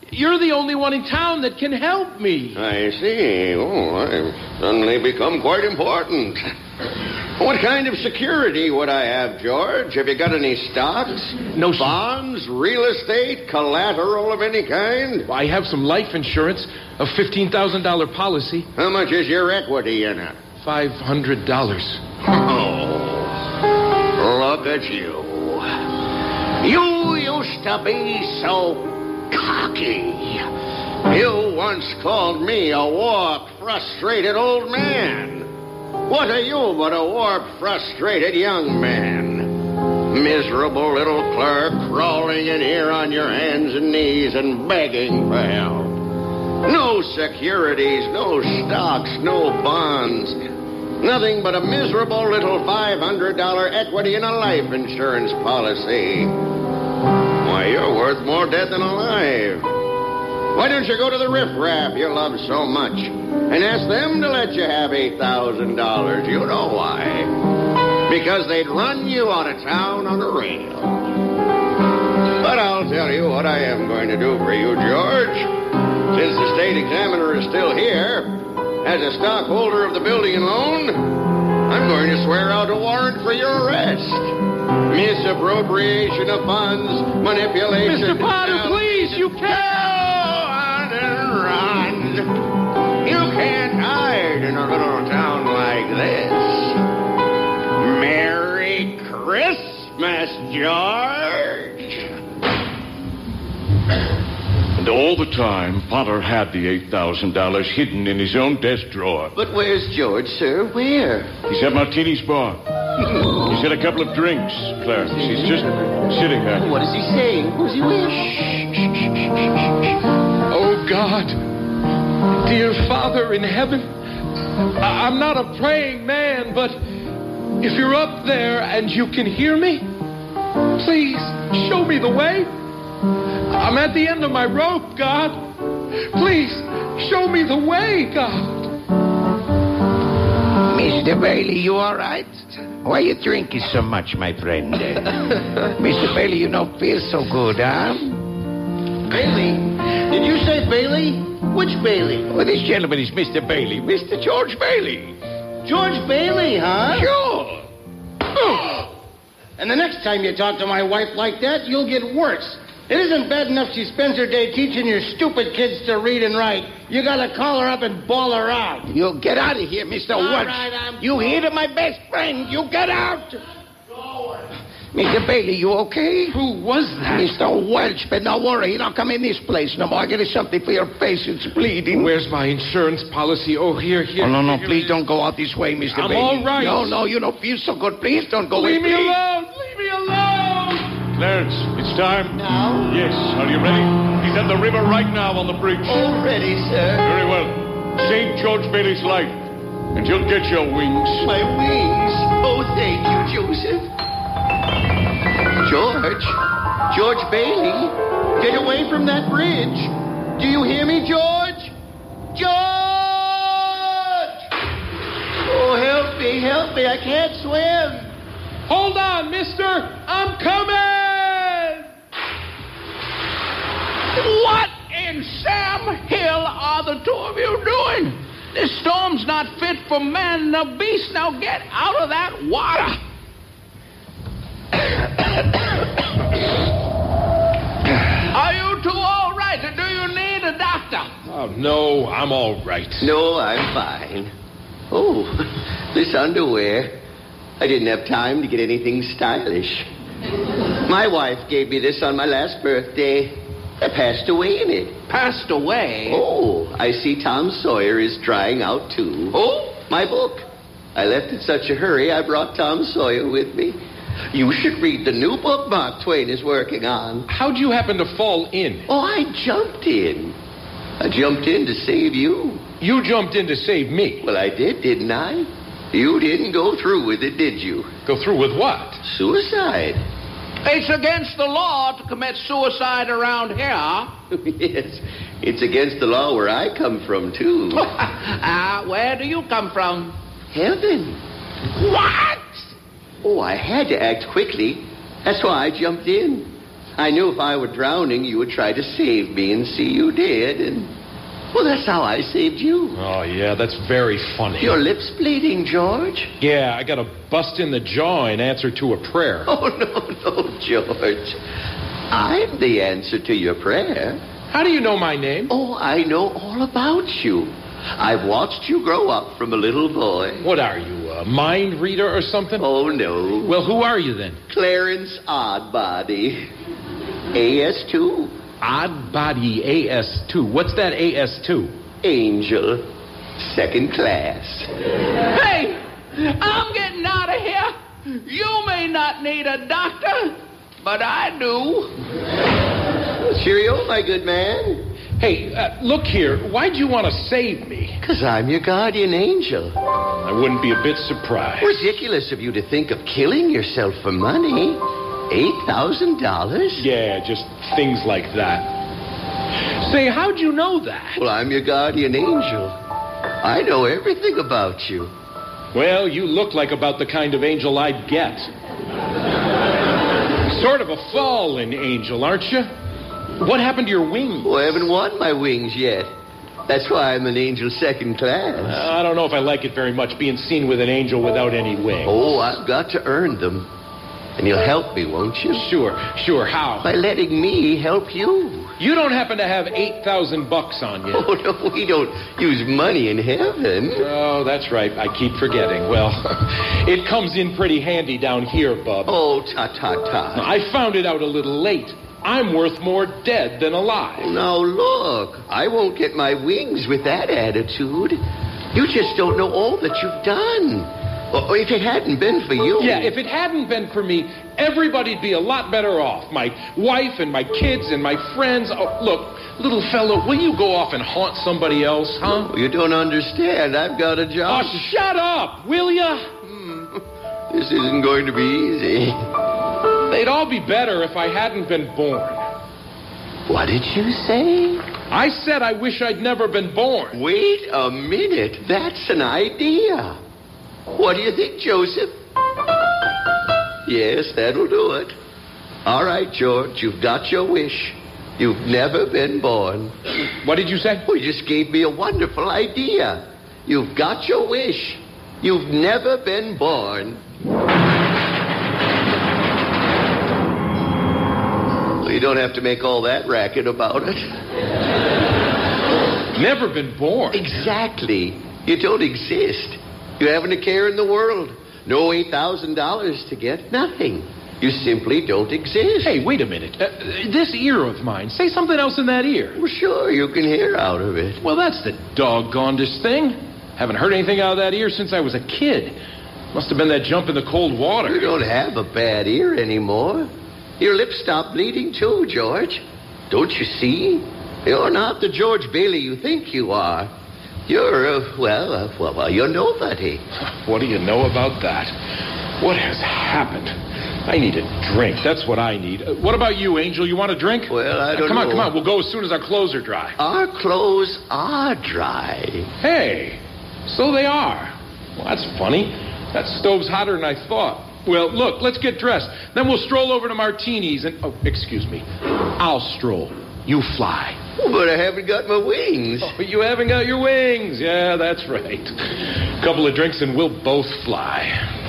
You're the only one in town that can help me. I see. Oh, I've suddenly become quite important. What kind of security would I have, George? Have you got any stocks? No, sir. Bonds, real estate, collateral of any kind? I have some life insurance, a $15,000 policy. How much is your equity in it? $500. Oh, look at you. You used to be so cocky. You once called me a warped, frustrated old man. What are you but a warped, frustrated young man? Miserable little clerk crawling in here on your hands and knees and begging for help. No securities, no stocks, no bonds. Nothing but a miserable little $500 equity in a life insurance policy. Why, you're worth more dead than alive. Why don't you go to the riffraff you love so much and ask them to let you have $8,000? You know why. Because they'd run you out of town on a rail. But I'll tell you what I am going to do for you, George. Since the state examiner is still here, as a stockholder of the building and loan, I'm going to swear out a warrant for your arrest. Misappropriation of funds, manipulation... Mr. Potter, please, you can't... Run. You can't hide in a little town like this. Merry Christmas, George. And all the time, Potter had the $8,000 hidden in his own desk drawer. But where's George, sir? Where? He's at Martini's bar. He's had a couple of drinks, Clarence. He's just sitting there. What is he saying? Who's he with? Oh, God. Dear Father in heaven, I'm not a praying man, but if you're up there and you can hear me, please show me the way. I'm at the end of my rope, God. Please show me the way, God. Mr. Bailey, you all right? Why you drinking so much, my friend? Mr. Bailey, you don't feel so good, huh? Bailey? Did you say Bailey? Which Bailey? Well, this gentleman is Mr. Bailey. Mr. George Bailey. George Bailey, huh? Sure. And the next time you talk to my wife like that, you'll get worse. It isn't bad enough she spends her day teaching your stupid kids to read and write. You gotta call her up and bawl her out. You get out of here, Mr. Welch. Right, you hear to my best friend. You get out. Mr. Bailey, you okay? Who was that? Mr. Welch, but don't worry. He don't come in this place no more. I get you something for your face. It's bleeding. Where's my insurance policy? Oh, here. Oh, no, please don't go out this way, Mr. Bailey. I'm all right. No, you don't feel so good. Please don't go Leave away. me alone. Leave me alone. Clarence, it's time. Now? Yes. Are you ready? He's at the river right now on the bridge. All ready, sir. Very well. St. George Bailey's light, and you'll get your wings. My wings. Oh, thank you, Joseph. George Bailey, get away from that bridge. Do you hear me, George? George! Oh, help me, I can't swim. Hold on, mister. I'm coming. What in Sam Hill are the two of you doing? This storm's not fit for man nor beast. Now get out of that water. Are you two all right, or do you need a doctor? Oh, no, I'm all right. No, I'm fine. Oh, this underwear. I didn't have time to get anything stylish. My wife gave me this on my last birthday. I passed away in it. Passed away? Oh, I see Tom Sawyer is drying out, too. Oh? My book. I left in such a hurry, I brought Tom Sawyer with me. You should read the new book Mark Twain is working on. How'd you happen to fall in? Oh, I jumped in. I jumped in to save you. You jumped in to save me? Well, I did, didn't I? You didn't go through with it, did you? Go through with what? Suicide. It's against the law to commit suicide around here. Yes, it's against the law where I come from, too. Where do you come from? Heaven. What? Oh, I had to act quickly. That's why I jumped in. I knew if I were drowning, you would try to save me, and see you did. And, well, that's how I saved you. Oh, yeah, that's very funny. Your lips bleeding, George? Yeah, I got a bust in the jaw in answer to a prayer. Oh, no, George. I'm the answer to your prayer. How do you know my name? Oh, I know all about you. I've watched you grow up from a little boy. What are you, a mind reader or something? Oh, no. Well, who are you then? Clarence Oddbody. AS2. Oddbody AS2. What's that AS2? Angel. Second class. Hey, I'm getting out of here. You may not need a doctor, but I do. Cheerio, my good man. Hey, look here. Why'd you want to save me? Because I'm your guardian angel. I wouldn't be a bit surprised. Ridiculous of you to think of killing yourself for money. $8,000? Yeah, just things like that. Say, how'd you know that? Well, I'm your guardian angel. I know everything about you. Well, you look like about the kind of angel I'd get. Sort of a fallen angel, aren't you? What happened to your wings? Well, I haven't won my wings yet. That's why I'm an angel second class. I don't know if I like it very much, being seen with an angel without any wings. Oh, I've got to earn them. And you'll help me, won't you? Sure. How? By letting me help you. You don't happen to have $8,000 on you? Oh, no, we don't use money in heaven. Oh, that's right. I keep forgetting. Well, it comes in pretty handy down here, bub. Oh, ta. I found it out a little late. I'm worth more dead than alive. Now, look, I won't get my wings with that attitude. You just don't know all that you've done. Well, if it hadn't been for you... Yeah, if it hadn't been for me, everybody'd be a lot better off. My wife and my kids and my friends. Oh, look, little fellow, will you go off and haunt somebody else, huh? You don't understand. I've got a job. Oh, shut up, will ya? This isn't going to be easy. They'd all be better if I hadn't been born. What did you say? I said I wish I'd never been born. Wait a minute. That's an idea. What do you think, Joseph? Yes, that'll do it. All right, George, you've got your wish. You've never been born. What did you say? Well, you just gave me a wonderful idea. You've got your wish. You've never been born. Well, you don't have to make all that racket about it. Never been born? Exactly. You don't exist. You haven't a care in the world. No $8,000 to get. Nothing. You simply don't exist. Hey, wait a minute. This ear of mine. Say something else in that ear. Well, sure, you can hear out of it. Well, that's the doggonedest thing. Haven't heard anything out of that ear since I was a kid. Must have been that jump in the cold water. You don't have a bad ear anymore. Your lips stopped bleeding, too, George. Don't you see? You're not the George Bailey you think you are. You're, you're nobody. What do you know about that? What has happened? I need a drink. That's what I need. What about you, Angel? You want a drink? Well, I don't know. Come on. We'll go as soon as our clothes are dry. Our clothes are dry. Hey, so they are. Well, that's funny. That stove's hotter than I thought. Well, look, let's get dressed. Then we'll stroll over to Martini's and... Oh, excuse me. I'll stroll. You fly. But I haven't got my wings. Oh, you haven't got your wings. Yeah, that's right. A couple of drinks and we'll both fly.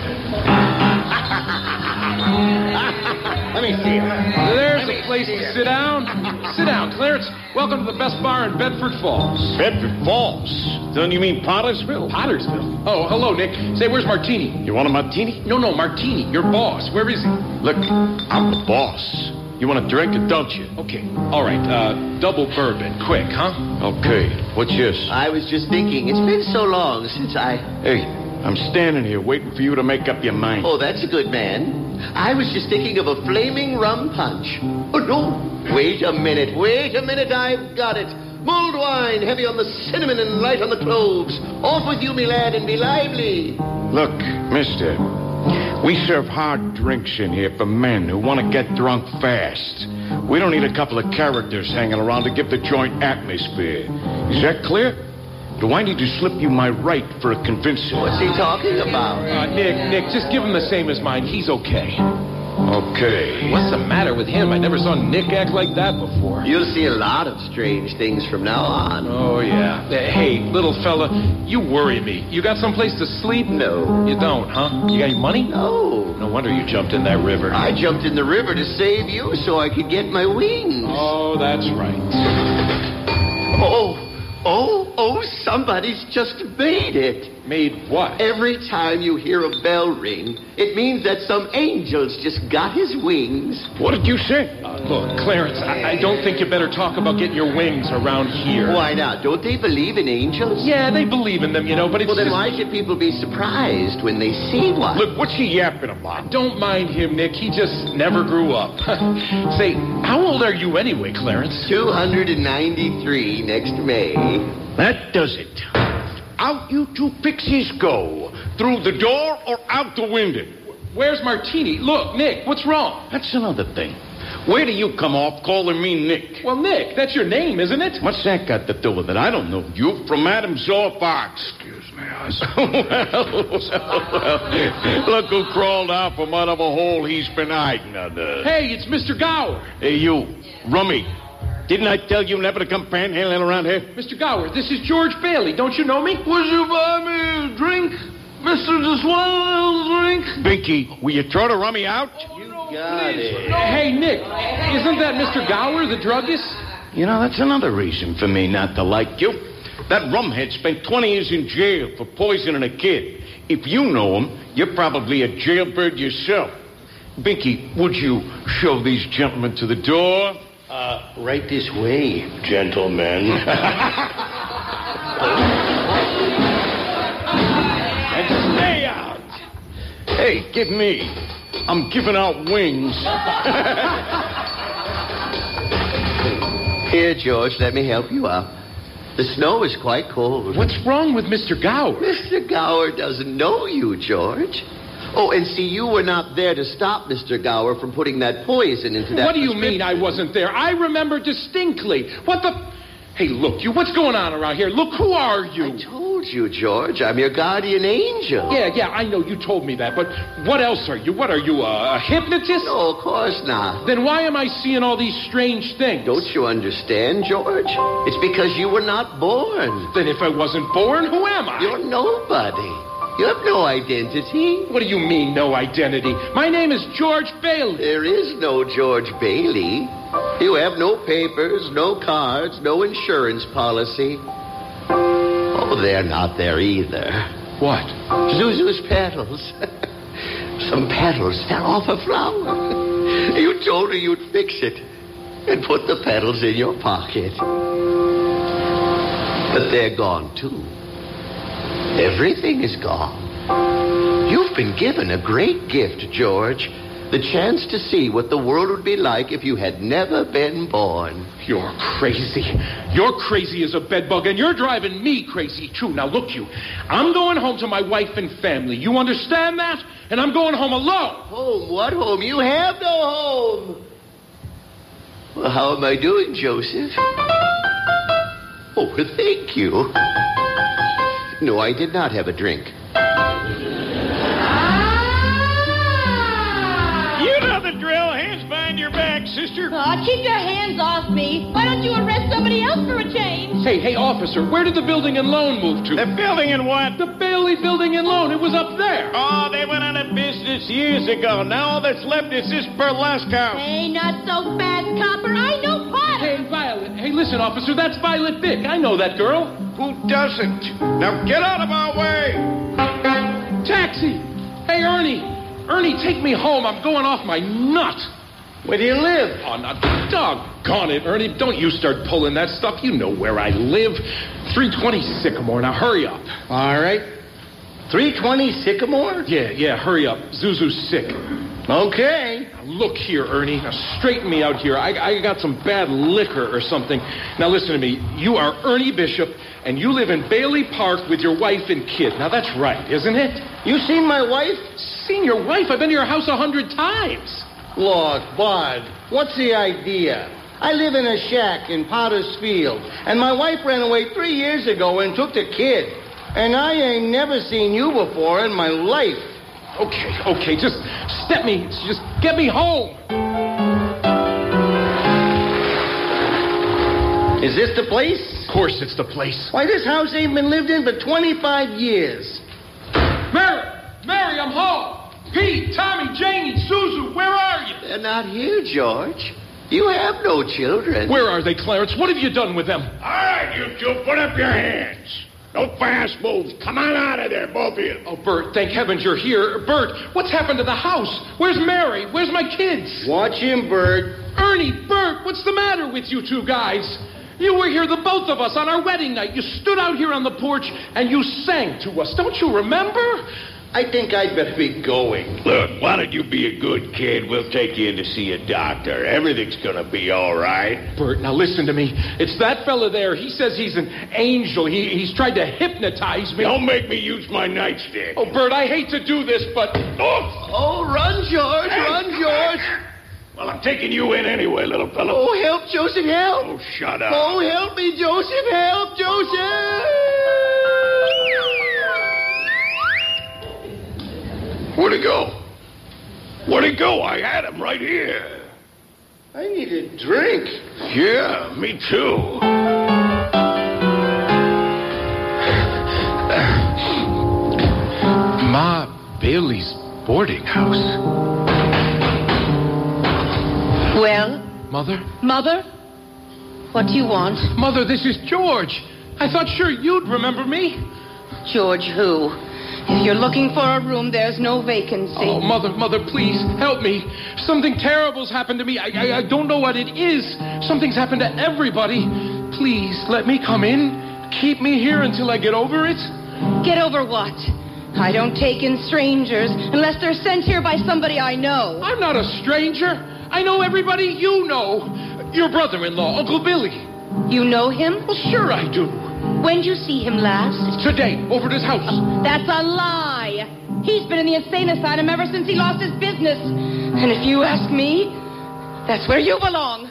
Let me see. There's a place to sit down. Sit down, Clarence. Welcome to the best bar in Bedford Falls. Bedford Falls? Don't you mean Pottersville? Pottersville? Oh, hello, Nick. Say, where's Martini? You want a martini? No, Martini. Your boss. Where is he? Look, I'm the boss. You want a drink or don't you? Okay. All right. Double bourbon. Quick, huh? Okay. What's yours? I was just thinking, it's been so long since I... Hey, I'm standing here waiting for you to make up your mind. Oh, that's a good man. I was just thinking of a flaming rum punch. Oh, no. Wait a minute. I've got it. Mulled wine, heavy on the cinnamon and light on the cloves. Off with you, me lad, and be lively. Look, mister, we serve hard drinks in here for men who want to get drunk fast. We don't need a couple of characters hanging around to give the joint atmosphere. Is that clear? Do I need to slip you my right for a convincing? What's he talking about? Nick, just give him the same as mine. He's okay. Okay. What's the matter with him? I never saw Nick act like that before. You'll see a lot of strange things from now on. Oh, yeah. Hey, little fella, you worry me. You got someplace to sleep? No. You don't, huh? You got any money? No. No wonder you jumped in that river. I jumped in the river to save you so I could get my wings. Oh, that's right. Oh, somebody's just made it. Made what? Every time you hear a bell ring, it means that some angel's just got his wings. What did you say? Look, Clarence, I don't think you better talk about getting your wings around here. Why not? Don't they believe in angels? Yeah, they believe in them, but it's Well, then just... why should people be surprised when they see one? Look, what's he yapping about? Don't mind him, Nick. He just never grew up. Say, how old are you anyway, Clarence? 293 next May. That does it. Out you two pixies go. Through the door or out the window. Where's Martini? Look, Nick, what's wrong? That's another thing. Where do you come off calling me Nick? Well, Nick, that's your name, isn't it? What's that got to do with it? I don't know you. From Adam Zorfox. Excuse me, well, look who crawled out from out of a hole he's been hiding under. Hey, it's Mr. Gower. Hey, you. Rummy. Didn't I tell you never to come panhandling around here? Mr. Gower, this is George Bailey. Don't you know me? Would you buy me a drink? Mr. Just one little drink? Binky, will you throw the rummy out? Got it. Hey, Nick, isn't that Mr. Gower, the druggist? You know, that's another reason for me not to like you. That rumhead spent 20 years in jail for poisoning a kid. If you know him, you're probably a jailbird yourself. Binky, would you show these gentlemen to the door? Right this way, gentlemen. And stay out. Hey, give me. I'm giving out wings. Here, George, let me help you out. The snow is quite cold. What's wrong with Mr. Gower? Mr. Gower doesn't know you, George. Oh, and see, you were not there to stop Mr. Gower from putting that poison into that... What do you mean I wasn't there? I remember distinctly. What the... Hey, look, what's going on around here? Look, who are you? I told you, George. I'm your guardian angel. Yeah, I know you told me that, but what else are you? What are you, a hypnotist? No, of course not. Then why am I seeing all these strange things? Don't you understand, George? It's because you were not born. Then if I wasn't born, who am I? You're nobody. You have no identity. What do you mean, no identity? My name is George Bailey. There is no George Bailey. You have no papers, no cards, no insurance policy. Oh, they're not there either. What? Zuzu's petals. Some petals fell off a flower. You told her you'd fix it and put the petals in your pocket. But they're gone, too. Everything is gone. You've been given a great gift, George. The chance to see what the world would be like if you had never been born. You're crazy. You're crazy as a bedbug, and you're driving me crazy, too. Now, look, I'm going home to my wife and family. You understand that? And I'm going home alone. Home? What home? You have no home. Well, how am I doing, Joseph? Oh, thank you. No, I did not have a drink. You know the drill. Hands behind your back, sister. Oh, keep your hands off me. Why don't you arrest somebody else for a change? Hey, officer, where did the building and loan move to? The building and what? The Bailey Building and Loan. It was up there. Oh, they went out of business years ago. Now all that's left is this burlesque house. Hey, not so fast, copper. I know Potter. Hey, Violet. Hey, listen, officer, that's Violet Bick. I know that girl. Who doesn't? Now get out of our way. Taxi. Hey, Ernie. Ernie, take me home. I'm going off my nut. Where do you live? Oh, now, doggone it, Ernie. Don't you start pulling that stuff. You know where I live. 320 Sycamore. Now, hurry up. All right. 320 Sycamore? Yeah, hurry up. Zuzu's sick. Okay. Now, look here, Ernie. Now, straighten me out here. I got some bad liquor or something. Now, listen to me. You are Ernie Bishop, and you live in Bailey Park with your wife and kid. Now, that's right, isn't it? You seen my wife? Seen your wife? I've been to your house 100 times. Look, Bud, what's the idea? I live in a shack in Potter's Field, and my wife ran away 3 years ago and took the kid. And I ain't never seen you before in my life. Okay, just get me home. Is this the place? Of course it's the place. Why, this house ain't been lived in for 25 years. Mary, I'm home. Pete, Tommy, Janie, Suzu, where are you? They're not here, George. You have no children. Where are they, Clarence? What have you done with them? All right, you two, put up your hands. No fast moves. Come on out of there, both of you. Oh, Bert, thank heavens you're here. Bert, what's happened to the house? Where's Mary? Where's my kids? Watch him, Bert. Ernie, Bert, what's the matter with you two guys? You were here, the both of us, on our wedding night. You stood out here on the porch and you sang to us. Don't you remember? I think I'd better be going. Look, why don't you be a good kid? We'll take you in to see a doctor. Everything's gonna be all right. Bert, now listen to me. It's that fella there. He says he's an angel. He's tried to hypnotize me. Don't make me use my nightstick. Oh, Bert, I hate to do this, but... Oh, run, George, run, George. Well, I'm taking you in anyway, little fella. Oh, help, Joseph, help. Oh, shut up. Oh, help me, Joseph, help, Joseph. Where'd he go? Where'd he go? I had him right here. I need a drink. Yeah, me too. Ma Bailey's boarding house. Well? Mother? Mother? What do you want? Mother, this is George. I thought sure you'd remember me. George who? If you're looking for a room, there's no vacancy. Oh, Mother, please, help me. Something terrible's happened to me. I don't know what it is. Something's happened to everybody. Please, let me come in. Keep me here until I get over it. Get over what? I don't take in strangers unless they're sent here by somebody I know. I'm not a stranger. I know everybody you know. Your brother-in-law, Uncle Billy. You know him? Well, sure I do. When'd you see him last? Today, over at his house. That's a lie. He's been in the insane asylum ever since he lost his business. And if you ask me, that's where you belong.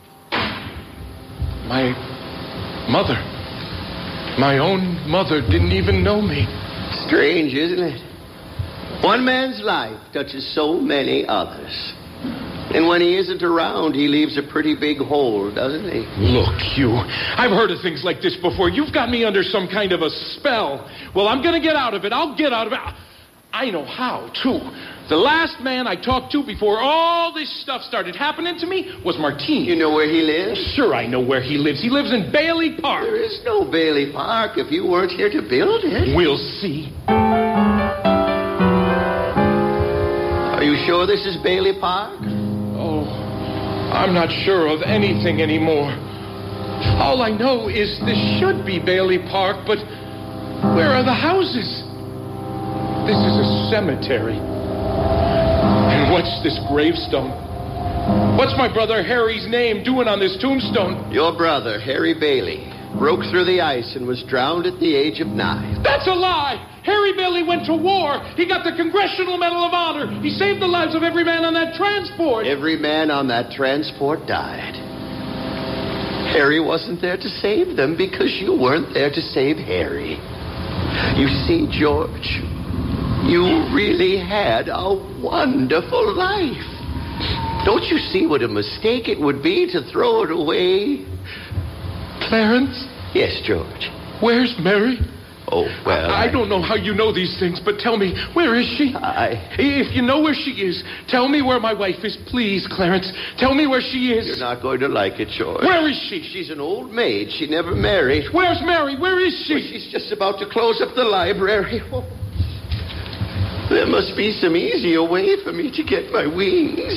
My mother. My own mother didn't even know me. Strange, isn't it? One man's life touches so many others. And when he isn't around, he leaves a pretty big hole, doesn't he? Look, you. I've heard of things like this before. You've got me under some kind of a spell. Well, I'm going to get out of it. I'll get out of it. I know how, too. The last man I talked to before all this stuff started happening to me was Martini. You know where he lives? Sure, I know where he lives. He lives in Bailey Park. There is no Bailey Park if you weren't here to build it. We'll see. Are you sure this is Bailey Park? Oh, I'm not sure of anything anymore. All I know is this should be Bailey Park, but where are the houses? This is a cemetery. And what's this gravestone? What's my brother Harry's name doing on this tombstone? Your brother, Harry Bailey, broke through the ice and was drowned at the age of 9. That's a lie! Harry Bailey went to war. He got the Congressional Medal of Honor. He saved the lives of every man on that transport. Every man on that transport died. Harry wasn't there to save them because you weren't there to save Harry. You see, George, you really had a wonderful life. Don't you see what a mistake it would be to throw it away? Clarence? Yes, George. Where's Mary? Oh, well... I don't know how you know these things, but tell me, where is she? If you know where she is, tell me where my wife is, please, Clarence. Tell me where she is. You're not going to like it, George. Where is she? She's an old maid. She never married. Where's Mary? Where is she? Well, she's just about to close up the library. Oh. There must be some easier way for me to get my wings.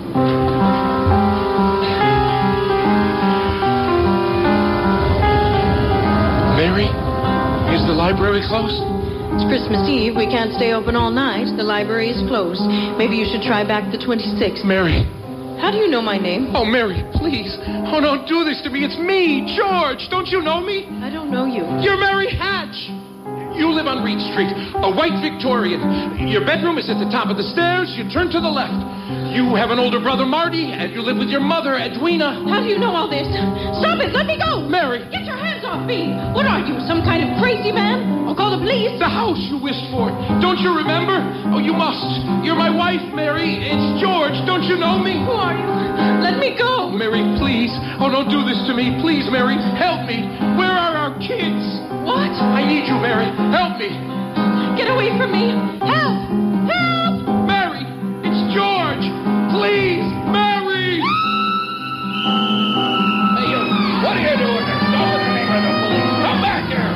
Mary? Is the library closed? It's Christmas Eve. We can't stay open all night. The library is closed. Maybe you should try back the 26th. Mary. How do you know my name? Oh, Mary, please. Oh, don't do this to me. It's me, George. Don't you know me? I don't know you. You're Mary Hatch. You live on Reed Street, a white Victorian. Your bedroom is at the top of the stairs. You turn to the left. You have an older brother, Marty, and you live with your mother, Edwina. How do you know all this? Stop it! Let me go! Mary! Get your hands off me! What are you, some kind of crazy man? I'll call the police. The house you wished for. Don't you remember? Oh, you must. You're my wife, Mary. It's George. Don't you know me? Who are you? Let me go. Mary, please. Oh, don't do this to me. Please, Mary, help me. Where are our kids? What? I need you, Mary. Help me. Get away from me. Help! Help! Mary, it's George. Please, Mary. Hey, you. What are you doing there? Stop in the name of the police. Come back here.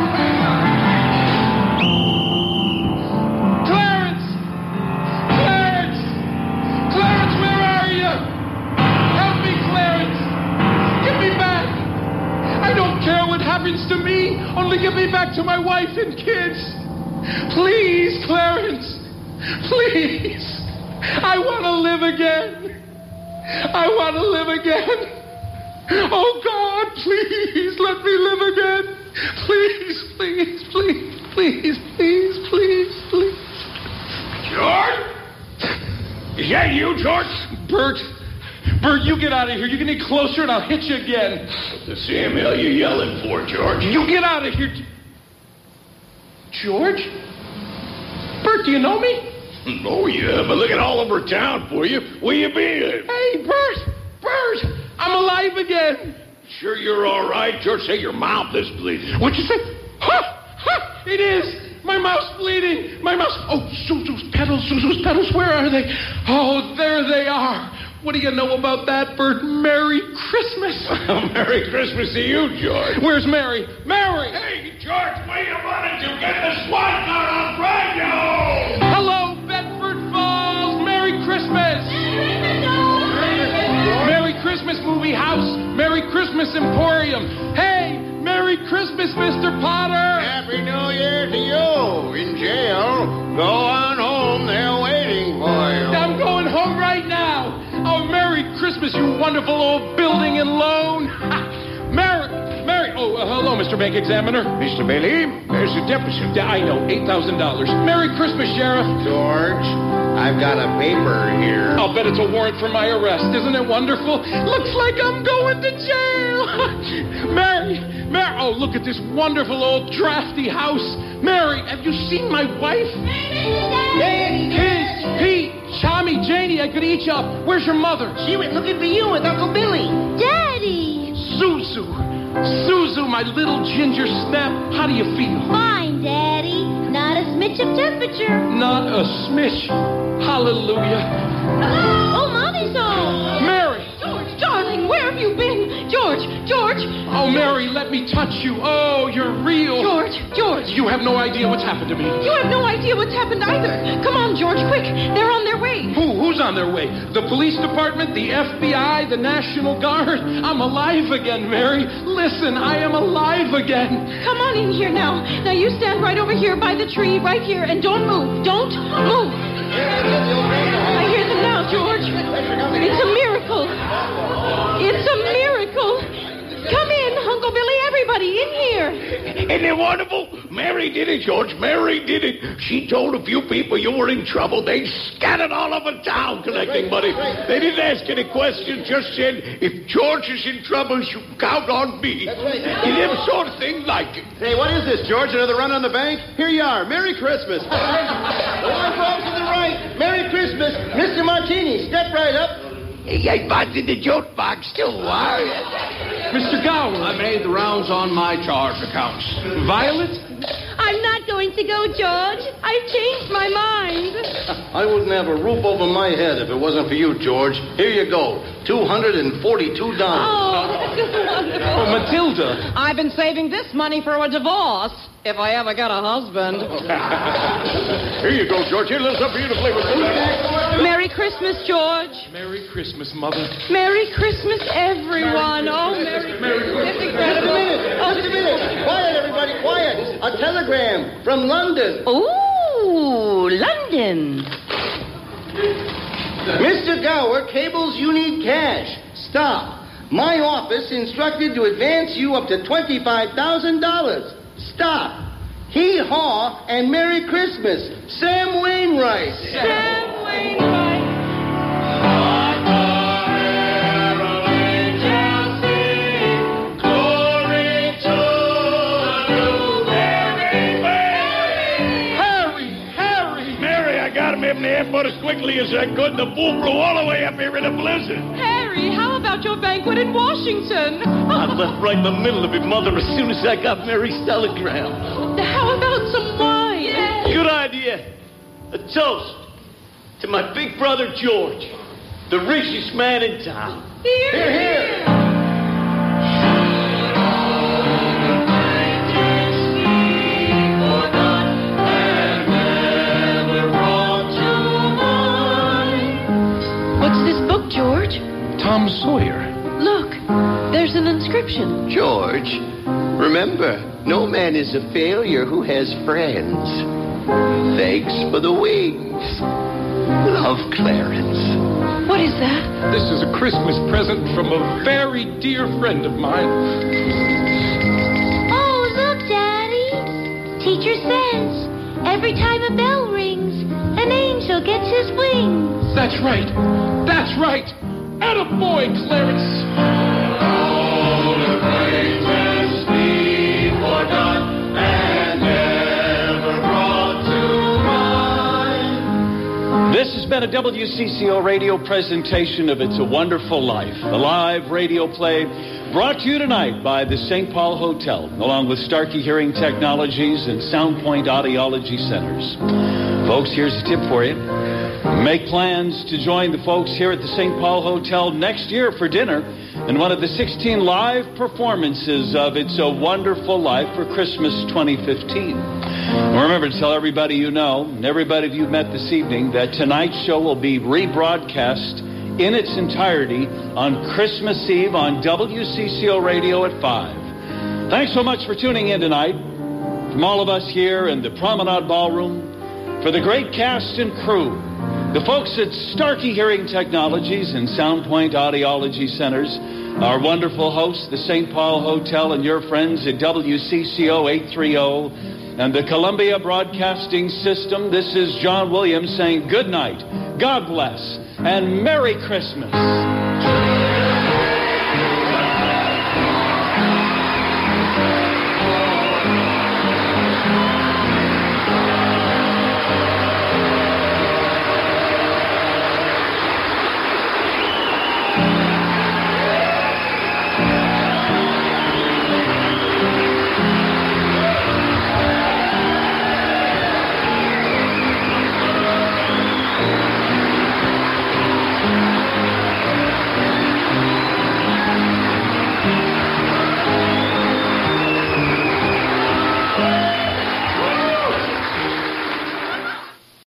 Clarence! Clarence! Clarence, where are you? Help me, Clarence. Get me back. I don't care what happens to me. Only get me back to my wife and kids. Please, Clarence. Please. I want to live again. I want to live again. Oh, God, please let me live again. Please, please, please, please, please, please, please. George? Is that you, George? Bert, you get out of here. You get any closer and I'll hit you again. What the Sam hell you yelling for, George? You get out of here. George? Bert, do you know me? Oh, yeah, but looking all over town for you. Where you been? Hey, Bert, I'm alive again. Sure you're all right, George? Say your mouth is bleeding. What'd you say? It is. My mouth's bleeding. My mouth. Oh, Zuzu's pedals, where are they? Oh, there they are. What do you know about that, Bert? Merry Christmas. Well, Merry Christmas to you, George. Where's Mary? Mary! Hey, George, where you running to? Get the SWAT car on Radio! Hello, Bedford Falls. Merry Christmas. Merry Christmas, movie house. Merry Christmas, Emporium. Hey, Merry Christmas, Mr. Potter. Happy New Year to you. In jail. Go on home. They're waiting for you. I'm going home right now. Oh, Merry Christmas, you wonderful old building and loan. Mary. Oh, hello, Mr. Bank Examiner. Mr. Bailey, there's a deficit. Yeah, I know, $8,000. Merry Christmas, Sheriff. George, I've got a paper here. I'll bet it's a warrant for my arrest. Isn't it wonderful? Looks like I'm going to jail. Mary. Oh, look at this wonderful old drafty house. Mary, have you seen my wife? Kids, Pete, Tommy, Janie, I could eat you up. Where's your mother? She went looking for you with Uncle Billy. Daddy! Suzu, my little ginger snap. How do you feel? Fine, Daddy. Not a smidge of temperature. Not a smish. Hallelujah. Oh, Mommy's home. Mary. George, darling, where have you been? George. Oh, Mary, let me touch you. Oh, you're real. George. You have no idea what's happened to me. You have no idea what's happened either. Come on, George, quick. They're on their way. Who's on their way? The police department, the FBI, the National Guard. I'm alive again, Mary. Listen, I am alive again. Come on in here now. Now you stand right over here by the tree, right here, and don't move. Don't move. I hear them now, George. It's a miracle. It's a miracle. Come in, Uncle Billy, everybody, in here. Isn't it wonderful? Mary did it, George. Mary did it. She told a few people you were in trouble. They scattered all over town collecting money. They didn't ask any questions, just said, if George is in trouble, you count on me. He never saw a thing like it. Hey, what is this, George? Another run on the bank? Here you are. Merry Christmas. The one folks to the right. Merry Christmas. Mr. Martini, step right up. I bought in the jukebox, too. Mr. Gower. I made the rounds on my charge accounts. Violet? I'm not going to go, George. I've changed my mind. I wouldn't have a roof over my head if it wasn't for you, George. Here you go. $242. Oh, this is wonderful. Oh, Matilda. I've been saving this money for a divorce, if I ever get a husband. Here you go, George. Here's a little something for you to play with. Merry Christmas, George. Merry Christmas, Mother. Merry Christmas, everyone. Oh, Merry Christmas. Just a minute. Quiet, everybody, quiet. A telegram from London. Ooh, London. Mr. Gower cables you need cash. Stop. My office instructed to advance you up to $25,000. Stop. Hee-haw and Merry Christmas. Sam Wainwright. Sam Wainwright. them there but as quickly as I could. The fool blew all the way up here in a blizzard. Harry, how about your banquet in Washington? I left right in the middle of it, Mother, as soon as I got Mary's telegram. How about some wine? Yes. Good idea. A toast to my big brother George, the richest man in town. Here, here, here. What's this book, George? Tom Sawyer. Look, there's an inscription. George, remember, no man is a failure who has friends. Thanks for the wings. Love, Clarence. What is that? This is a Christmas present from a very dear friend of mine. Oh, look, Daddy. Teacher says, every time a bell rings, an angel gets his wings. That's right. That's right. Attaboy, Clarence. All the greatest be forgot and never brought to mind. This has been a WCCO radio presentation of It's a Wonderful Life, a live radio play brought to you tonight by the St. Paul Hotel, along with Starkey Hearing Technologies and Soundpoint Audiology Centers. Folks, here's a tip for you. Make plans to join the folks here at the St. Paul Hotel next year for dinner in one of the 16 live performances of It's a Wonderful Life for Christmas 2015. Remember to tell everybody you know, and everybody you've met this evening, that tonight's show will be rebroadcast in its entirety on Christmas Eve on WCCO Radio at 5. Thanks so much for tuning in tonight. From all of us here in the Promenade Ballroom, for the great cast and crew, the folks at Starkey Hearing Technologies and Soundpoint Audiology Centers, our wonderful hosts, the St. Paul Hotel, and your friends at WCCO 830 and the Columbia Broadcasting System, this is John Williams saying good night, God bless, and Merry Christmas.